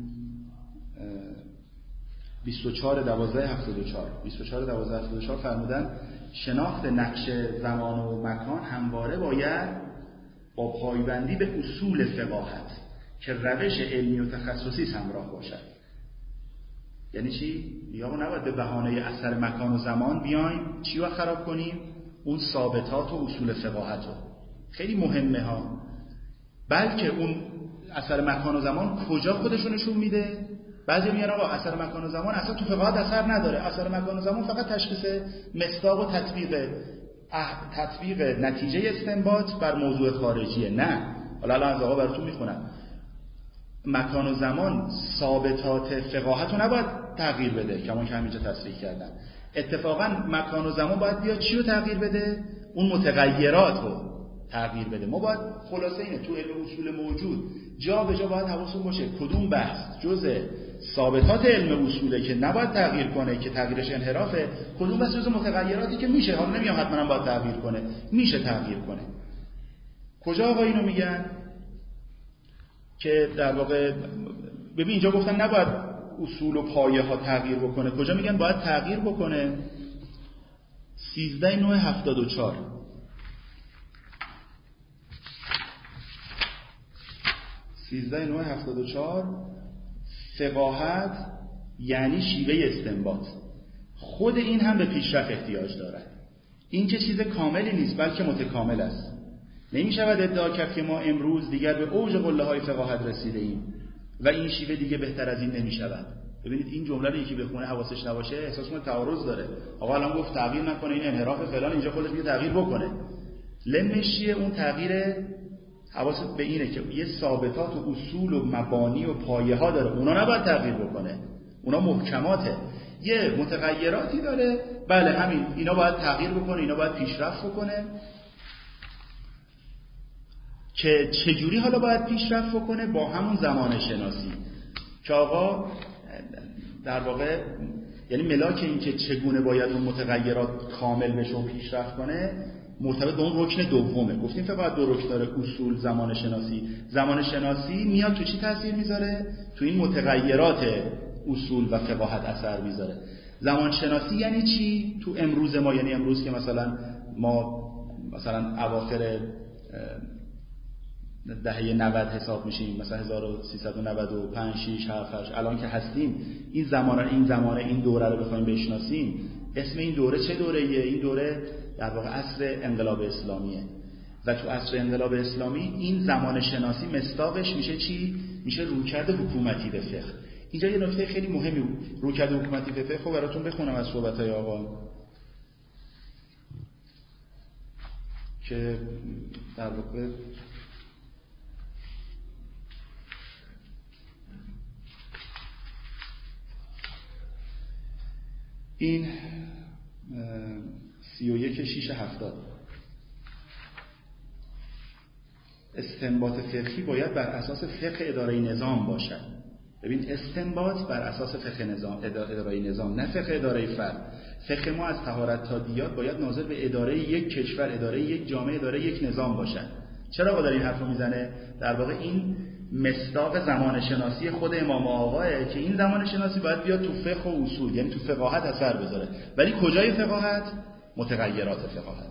24/12/74 فرمودن شناخت نقش زمان و مکان همواره باید با پایبندی به اصول فقاهت که روش علمی و تخصصی همراه باشد. یعنی چی؟ یا نباید به بهانه اثر مکان و زمان بیایم چی رو خراب کنیم؟ اون ثابتات و اصول فقاهت رو. خیلی مهمه ها. بلکه اون اثر مکان و زمان کجا خودشو نشون میده؟ بعضی میگن آقا اثر مکان و زمان اصلا تو فقاهت اثر نداره، اثر مکان و زمان فقط تشخیص مصداق و تطبیق نتیجه استنباط بر موضوع خارجیه. نه، حالا الان از آقا براتون میخونم. مکان و زمان ثابتات فقاهت رو نباید تغییر بده، کما که همینجا تصریح کردن. اتفاقا مکان و زمان باید بیاد چی رو تغییر بده؟ اون متغیرات رو تغییر بده. ما باید خلاصه اینه تو علم اصول موجود جا به جا باید حواسون باشه کدوم بحث جزء ثابتات علم اصوله که نباید تغییر کنه که تغییرش انحرافه، کدوم بحث جزء متغیراتی که میشه، حالا نمیام حتما باید تغییر کنه، میشه تغییر کنه. کجا آقا اینو میگن که در واقع ببین اینجا گفتن نباید اصول و پایه ها تغییر بکنه، کجا میگن باید تغییر بکنه؟ 13/9/74 13/9/74 فقاهت یعنی شیوه استنباط. خود این هم به پیشرفت احتیاج دارد. این که چیز کاملی نیست بلکه متکامل است. نمی شود ادعا کرد که ما امروز دیگر به اوج قله های فقاهت رسیده ایم و این شیوه دیگه بهتر از این نمی شود. ببینید این جمله رو یکی بخونه حواسش نباشه احساس کنه تعارض داره. آقا الان گفت تغییر نکنه، این انحراف فلان، اینجا خودش میگه تغییر بکنه. لمش چیه اون تغییر؟ حواست به اینه که یه ثابتات و اصول و مبانی و پایه ها داره، اونا نباید تغییر بکنه، اونا محکماته. یه متغیراتی داره، بله همین اینا باید تغییر بکنه، اینا باید پیشرفت بکنه. که چجوری حالا باید پیشرفت بکنه؟ با همون زمان شناسی که آقا در واقع یعنی ملاک این که چگونه باید اون متغیرات کامل بشه و پیشرفت کنه مرتبط به اون رکن دومه. گفتیم فقط دو رکن داره، اصول، زمان شناسی. زمان شناسی میاد تو چی تاثیر میذاره؟ تو این متغیرات اصول و فقاهت اثر میذاره. زمان شناسی یعنی چی؟ تو امروز ما، یعنی امروز که ما مثلا اواخر دهه 90 حساب میشیم، مثلا 1395 6 7 8 الان که هستیم، این دوره رو بخوایم بشناسیم، اسم این دوره چه دوره‌ایه؟ این دوره در واقع عصر انقلاب اسلامیه و تو عصر انقلاب اسلامی این زمان شناسی مصداقش میشه چی؟ میشه رویکرد حکومتی به فقه. اینجا یه نکته خیلی مهمی رویکرد حکومتی به فقه براتون بخونم از صحبت‌های آقا که در واقع این 31/6/70 استنباط فقهی باید بر اساس فقه اداره نظام باشد. ببین استنباط بر اساس فقه نظام، اداره نظام، نه فقه اداره فرد. فقه ما از طهارت تا دیات باید ناظر به اداره یک کشور، اداره یک جامعه، اداره یک نظام باشد. چرا آقا داره این حرفو میزنه؟ در واقع این مصداق زمان شناسی خود امام آقاه که این زمان شناسی باید بیاد تو فقه و اصول، یعنی تو فقاهت اثر بذاره. ولی کجای فقاهت؟ متغیرات فقاهت.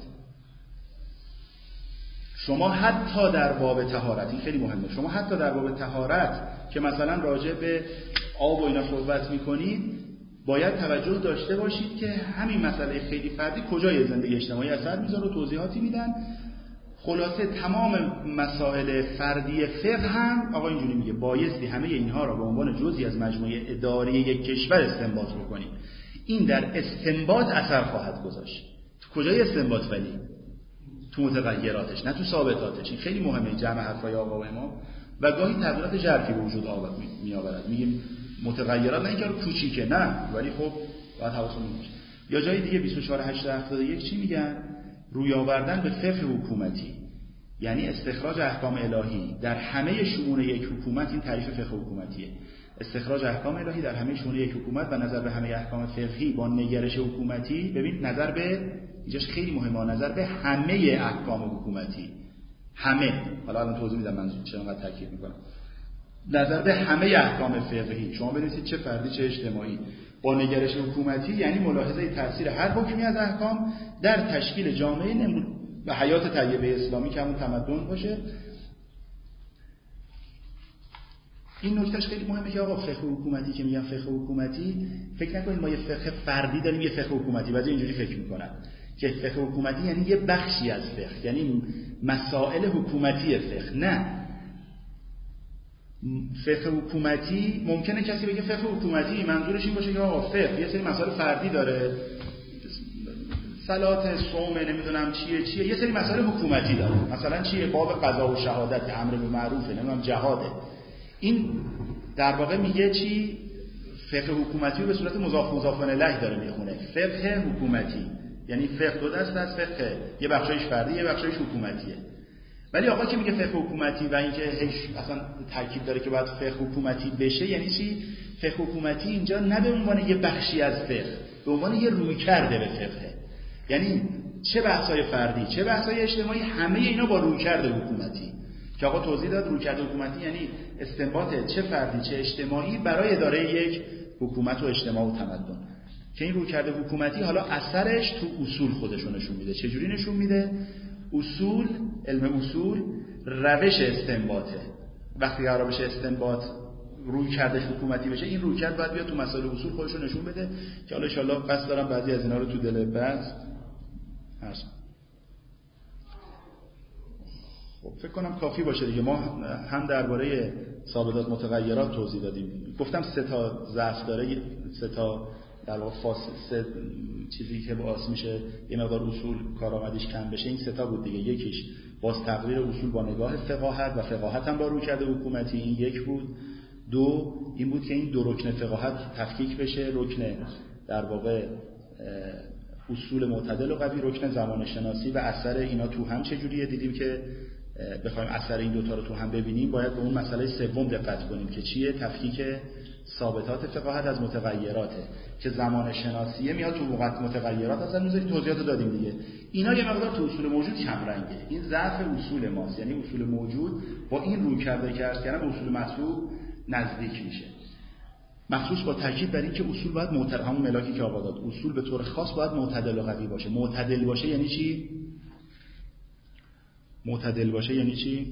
شما حتی در باب طهارت، این خیلی مهمه، شما حتی در باب طهارت که مثلا راجع به آب و اینا صحبت میکنید باید توجه داشته باشید که همین مسئله خیلی فردی کجای زندگی اجتماعی اثر میذاره و توضیحاتی میدن. خلاصه تمام مسائل فردی فقه هم آقا اینجوری میگه بایستی همه اینها را به عنوان جزئی از مجموعه اداری یک کشور استنباط بکنید. این در استنباط اثر خواهد گذاشت. تو کجای استنباط؟ ولی تو متغیراتش، نه تو ثابتاتش. این خیلی مهمه جمع حرفای آقا و امام. و گاهی تغییرات ژرفی به وجود میآورد. میگیم متغیرات نه اینکه کوچیکه، نه، ولی خب باید حواسمون باشه. یا جای دیگه 24871 چی میگن؟ روی آوردن به فقه حکومتی، یعنی استخراج احکام الهی در همه شؤون یک حکومت. این تعریف فقه حکومتیه. استخراج احکام الهی در همه شؤون یک حکومت و نظر به همه احکام فقهی با نگرش حکومتی. ببین نظر به اینجاش خیلی مهمه، نظر به همه احکام حکومتی، همه. حالا الان توضیح میدم منظور چه انقدر تاکید میکنم. نظر به همه احکام فقهی، شما بنویسید چه فردی چه اجتماعی، با نگرش حکومتی، یعنی ملاحظه تاثیر هر حکمی از احکام در تشکیل جامعه و حیات طیبه اسلامی که همون تمدن باشه. این نکتهش خیلی مهمه که آقا فقه حکومتی که میگن فقه حکومتی، فکر نکنید ما یه فقه فردی داریم یه فقه حکومتی. بعضی اینجوری فکر میکنن که فقه حکومتی یعنی یه بخشی از فقه، یعنی مسائل حکومتی فقه. نه، فقه حکومتی ممکنه کسی بگه فقه حکومتی منظورش این باشه که آقا فقه یه سری مسائل فردی داره، صلات، صوم، نمیدونم چیه، یه سری مسائل حکومتی داره. مثلا چیه؟ باب قضا و شهادت، امر به معروفه، نمیدونم جهاده. این در واقع میگه چی؟ فقه حکومتی رو به صورت مضاف الیه داره میخونه. فقه حکومتی یعنی فقه دو دست از فقه، یه بخشایش فردی، یه بخشایش حکومتیه. ولی آقا که میگه فقه حکومتی و اینکه اصلا تاکید داره که باید فقه حکومتی بشه، یعنی چی؟ فقه حکومتی اینجا نه به عنوان یه بخشی از فقه، به عنوان یه رویکرد به فقه. یعنی چه بحث‌های فردی چه بحث‌های اجتماعی، همه اینا با رویکرد حکومتی. که آقا توضیح داد رویکرد حکومتی یعنی استنباط چه فردی چه اجتماعی برای اداره یک حکومت و اجتماع و تمدن. که این رویکرد حکومتی حالا اثرش تو اصول خودشو نشون میده. چه جوری نشون میده؟ اصول، علم اصول روش استنباطه. وقتی قرار بشه استنباط رویکردش حکومتی بشه، این رویکرد باید بیاد تو مسائل اصول خودشو نشون بده که حالا ان شاء الله قصد دارم بعضی از اینا رو تو دل بحث هست. خب فکر کنم کافی باشه دیگه. ما هم درباره ثابتات متغیرات توضیح دادیم. گفتم 3 تا ضعف داره، 3 تا در واقع فاصله، چیزی که باعث میشه یه مقدار اصول کارآمدیش کم بشه. این 3 تا بود دیگه. یکیش باز تقریر اصول با نگاه فقاهت و فقاهت هم با رویکرد حکومتی، این یک بود. 2 این بود که این 2 رکن فقاهت تفکیک بشه، رکن در واقع اصول معتدل و قوی، رکن زمان شناسی و اثر اینا تو هم چجوریه. دیدیم که بخوایم اثر این 2 تا رو تو هم ببینیم باید به اون مسئله سوم دقت کنیم که چیه؟ تفکیک ثابتات فقاهت از متغیراته که زمان شناسیه میاد تو وقت متغیرات. اصلا میذاری توضیحات دادیم دیگه. اینا یه مقدار تو اصول موجود کم رنگه. این ضعف اصول ماست، یعنی اصول موجود با این روی کرده که عرض کردم اصول مطلوب نزدیک میشه. مخصوص با تاکید بر این که اصول باید معتدل، همون ملاکی که آقا داد، اصول به طور خاص باید معتدل و قوی باشه. معتدل باشه یعنی چی؟ معتدل باشه یعنی چی؟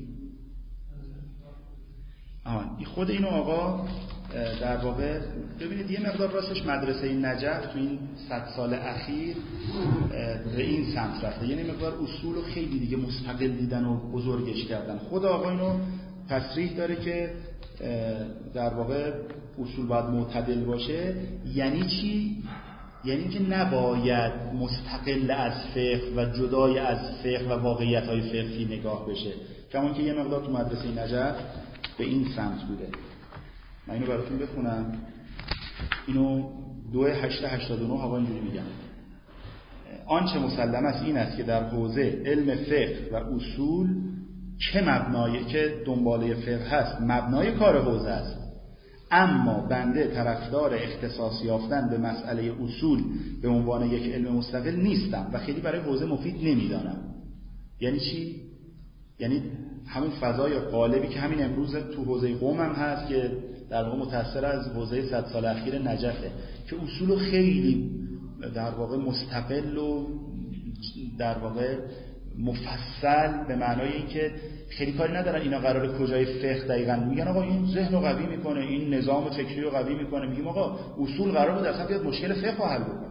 خود اینو آقا در واقع ببینید یه مقدار راستش مدرسه نجف تو این 100 سال اخیر به این سمت رفته. یعنی مقدار اصول رو خیلی دیگه مستقل دیدن و بزرگش کردن. خود آقا اینو تصریح داره که در واقع اصول باید معتدل باشه. یعنی چی؟ یعنی که نباید مستقل از فقه و جدای از فقه و واقعیت‌های فقهی نگاه بشه. کما که یه مقدار تو مدرسه نجف به این سمت بوده. من اینو براتون بخونم. اینو 2/8/89 آقا اینجوری میگم: آنچه مسلم است این است که در حوزه علم فقه و اصول که مبنای که دنباله فقه هست مبنای کار حوزه است، اما بنده طرفدار اختصاص یافتن به مسئله اصول به عنوان یک علم مستقل نیستم و خیلی برای حوزه مفید نمیدانم. یعنی چی؟ یعنی همون فضای قالبی که همین امروز تو حوزه قم هم هست که در واقع متأثر از حوزه 100 سال اخیر نجفه که اصول خیلی در واقع مستقل و در واقع مفصل به معنای اینکه خیلی کاری ندارن اینا قراره کجای فقه دقیقاً میگن آقا این ذهن رو قوی میکنه، این نظام فکری رو قوی میکنه، میگیم آقا اصول قرار بود اصلا بیاد مشکل فقه رو حل بکنه.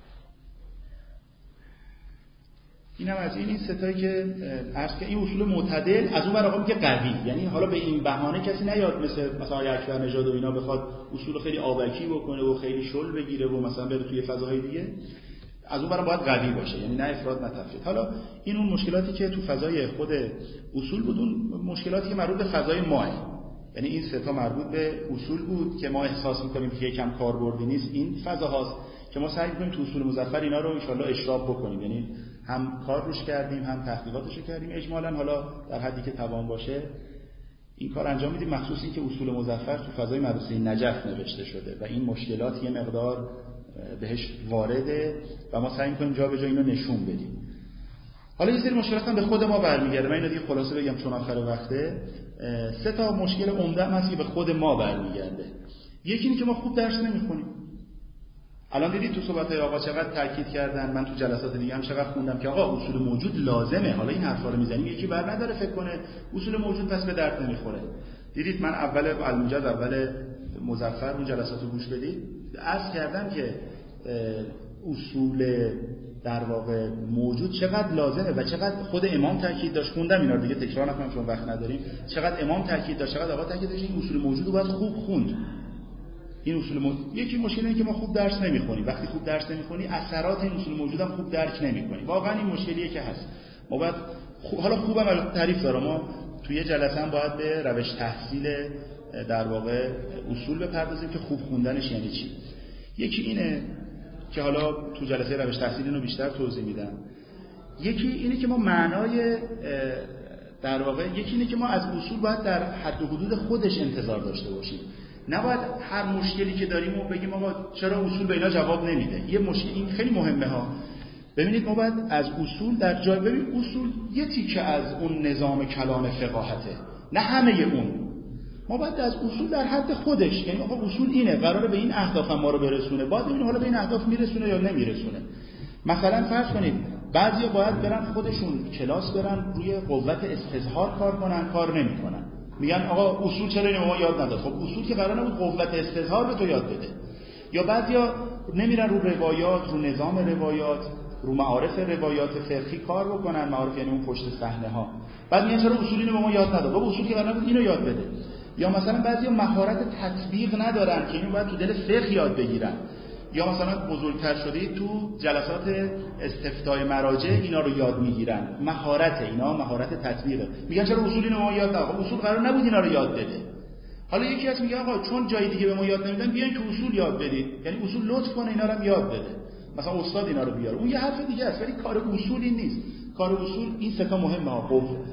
اینم از این ستایی که عرض که این اصول معتدل، از اون ور آقا میگه قوی، یعنی حالا به این بهانه کسی نیاد مثلا اکبر نژاد و اینا بخواد اصول خیلی آبکی بکنه و خیلی شل بگیره و مثلا بره توی فضاهای دیگه، از اون برام باید قوی باشه، یعنی نه افراط نه تفرید. حالا این اون مشکلاتی که تو فضای خود اصول بود، اون مشکلاتی که مربوط به فضای ماه، یعنی این سه تا مربوط به اصول بود که ما احساس می‌کنیم که یکم کاربردی نیست. این فضاهاست که ما سعی می‌کنیم تو اصول مظفر اینا رو ان شاءالله اشراف بکنیم، یعنی هم کار روش کردیم هم تحقیقاتش رو کردیم اجمالاً، حالا در حدی که توان باشه این کار انجام میدیم، مخصوص این که اصول مظفر تو فضای مدرسه نجف نوشته شده و این مشکلات یه مقدار بهش وارده و ما سعی می‌کنیم جا به جا اینو نشون بدیم. حالا یه سری مشکلات هم به خود ما برمیگرده، من اینو دیگه خلاصه بگم چون آخر وقته. سه تا مشکل عمده هست که به خود ما برمیگرده. یکی اینه که ما خوب درس نمی‌خونیم. الان دیدید تو صحبت‌های آقا چقدر تاکید کردن، من تو جلسات دیگه هم چقدر خوندم که آقا اصول موجود لازمه. حالا این حرفا رو میزنیم یکی بر نداره فکر کنه اصول موجود پس به درد نمیخوره. دیدید من اول مظفر اون جلسات رو گوش بدید عرض کردم که اصول در واقع موجود چقدر لازمه و چقدر خود امام تاکید داشت. خوندم اینا رو دیگه تکرار نکنم چون وقت نداریم. چقدر امام تاکید داشت، چقدر آقا تاکید داشت این اصول موجود رو باید خوب خوند. این اصول موجود یکی مشکل اینه که ما خوب درس نمیخونیم. وقتی خوب درس نمیخونی اثرات این اصول موجود هم خوب درک نمیکنی. واقعا این مشکلیه که هست. ما باید حالا خوبم تعریف داره، ما توی جلسه هم باید به روش تحصیل در واقع اصول بپردازیم که خوب خوندنش یعنی چی. یکی اینه که حالا تو جلسه روش تحصیل اینو بیشتر توضیح میدم. یکی اینه که ما معنای در واقع یکی اینه که ما از اصول باید در حد و حدود خودش انتظار داشته باشیم. نباید هر مشکلی که داریم و بگیم آقا چرا اصول به اینا جواب نمیده. یه مشکل این خیلی مهمه ها. ببینید ما باید از اصول در جای اصول یه تیکه از اون نظام کلام فقاهته، نه همه اون. ما باید از اصول در حد خودش، یعنی آقا اصول اینه قراره به این اهداف ما رو برسونه، باید ببینیم حالا به این اهداف میرسونه یا نمیرسونه. مثلا فرض کنید بعضیا باید برن خودشون کلاس برن روی قوت استظهار کار کنن، کار نمیکنن. میگن آقا اصول چرا اینو ما یاد نداد؟ خب اصول که قرار نبود قوت استظهار به تو یاد بده. یا بعضیا نمیرن رو روایات، رو نظام روایات، رو معارف روایات فقهی کار بکنن، معارف یعنی اون پشت صحنه ها. بعد میگن چرا اصول اینو به ما یاد نداد؟ بابا اصول که قرار نبود اینو یاد بده. یا مثلا بعضیا مهارت تطبیق ندارن که اینو باید تو دل فقه یاد بگیرن. یا مثلا بزرگتر شده تو جلسات استفتای مراجع اینا رو یاد میگیرن، مهارت اینا مهارت تطبیقه. میگن چرا اصول اینو ما یاد نداد؟ اصول قرار نبود اینا رو یاد بده. حالا یکی از میگه آقا چون جای دیگه به ما یاد نمیدن بیاین تو اصول یاد بدید، یعنی اصول لطف کنه اینا رو هم یاد بده، مثلا استاد اینا رو بیاره. اون یه حرف دیگه است، ولی کار اصول این نیست. کار اصول این سه تا مهمه ها: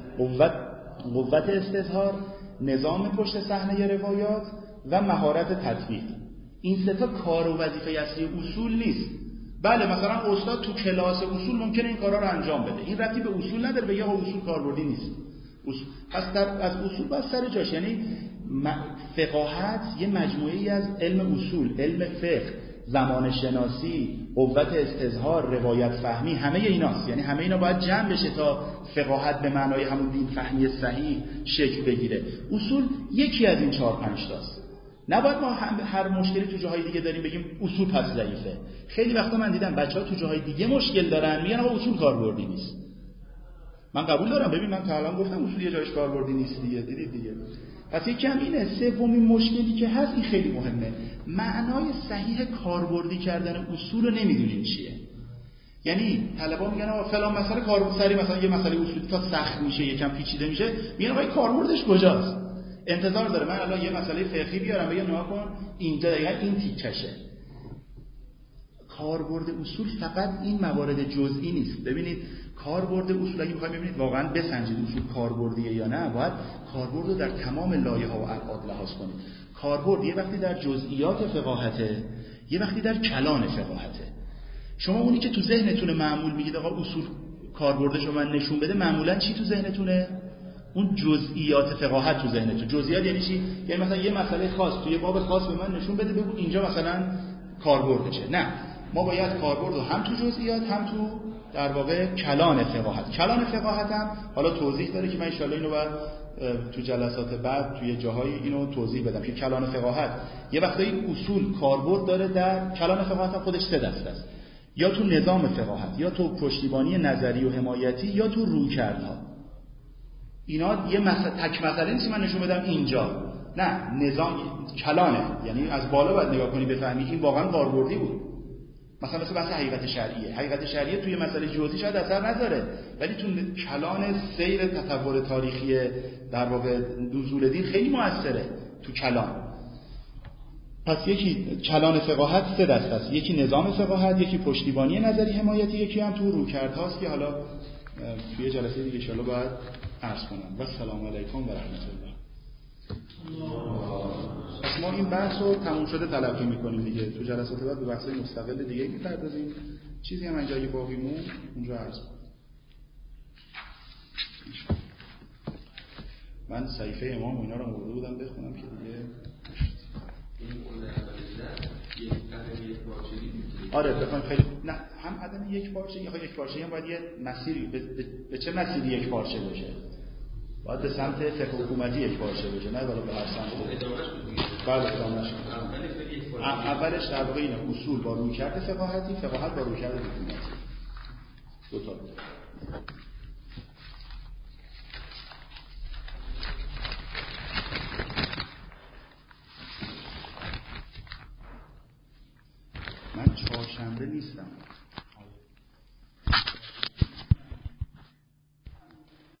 قوت استظهار، نظام پشت صحنه روایات و مهارت تطبیق. این سه تا کار و وظیفه اصلی اصول نیست. بله مثلا استاد تو کلاس اصول ممکنه این کارا رو انجام بده، این ربطی به اصول نداره، بگه اصول کاربردی نیست. پس از اصول بس سر جاش. یعنی فقاهت یه مجموعه‌ای از علم اصول، علم فقه، زمان شناسی، قوت استظهار، روایت فهمی، همه ایناست. یعنی همه اینا باید جمع بشه تا فقاهت به معنای همون دین فهمی صحیح شکل بگیره. اصول یکی از این 4-5 تاست. نباید ما هر مشکلی تو جاهای دیگه داریم بگیم اصول پس ضعیفه. خیلی وقتا من دیدم بچه‌ها تو جاهای دیگه مشکل دارن میگن آقا اصول کاربردی نیست. من قبول دارم، ببین من تا الان گفتم اصول یه جایش کاربردی نیست دیگه، دیدید دیگه. پس یکم اینه. سومین مشکلی که هست این خیلی مهمه، معنای صحیح کاربردی کردن اصول رو نمیدونیم چیه. یعنی طلبا میگن آقا فلان مسئله کاربردی، مثلا یه مسئله اصولی تا سخت میشه یکم پیچیده میشه میگن آقا کاربردش کجاست؟ انتظار داره من الان یه مسئله فقهی بیارم بگم نگاه کن اینجا دقیقاً این تیکشه. کاربرد اصول فقط این موارد جزئی نیست. ببینید کاربرد اصول اگه بخواید ببینید واقعا بسنجید اصول کاربردیه یا نه، باید کاربرد رو در تمام لایه‌ها و ابعاد لحاظ کنید. کاربرد یه وقتی در جزئیات فقاهته، یه وقتی در کلان فقاهته. شما اونی که تو ذهنتون معمول میگید آقا اصول کاربردش رو من نشون بده، معمولا چی تو ذهنتونه؟ اون جزئیات فقاهت تو ذهنتون. جزئیات یعنی چی؟ یعنی مثلا یه مسئله خاص توی باب خاص به من نشون بده، بگو اینجا مثلا کاربردشه. نه، ما باید کاربرد رو هم تو جزئیات هم تو در واقع کلان فقاهت. کلان فقاهت هم حالا توضیح داره که من ان شاءالله اینو بعد تو جلسات بعد توی جاهای اینو توضیح بدم که کلان فقاهت یه وقتایی اصول کاربرد داره. در کلان فقاهت هم خودش سه دسته است، یا تو نظام فقاهت، یا تو پشتیبانی نظری و حمایتی، یا تو رویکردها. اینا یه تک مسئله نیست من نشون بدم اینجا، نه، نظام کلانه، یعنی از بالا باید نگاه کنی بفهمی این واقعا کاربردی بود. مثلا بحث حقیقت شرعیه. حقیقت شرعیه توی مسئله جزئی شاید اثر نذاره، ولی تو کلان سیر تطور تاریخی در واقع نزول دین خیلی موثره تو کلان. پس یکی کلان فقاهت سه دسته است، یکی نظام فقاهت، یکی پشتیبانی نظری حمایتی، یکی هم تو رویکردهاست که حالا توی جلسه دیگه ان شاء الله باید عرض کنم. و السلام علیکم و رحمت الله. پس ما این بحث رو تموم شده تلقی میکنیم دیگه. تو جلسات بعد به بحث مستقل دیگه میپردازیم. چیزی هم اینجا اگه باقی مون اونجا عرض کنم. من صحیفه امام و اینا رو آورده بودم بخونم که دیگه آره بخوایم خیلی نه هم عدم یک پارچه یا یک پارچه هم باید یه مسیری به چه مسیری یک پارچه بشه؟ باید به سمت فقه حکومتی یک پارچه بشه، نه بالا به هر سمت. بله ادامهش. اولش در واقع اینه اصول با رویکرد فقاهتی، فقاهت با رویکرد حکومتی. دو تا. من چهارشنبه نیستم.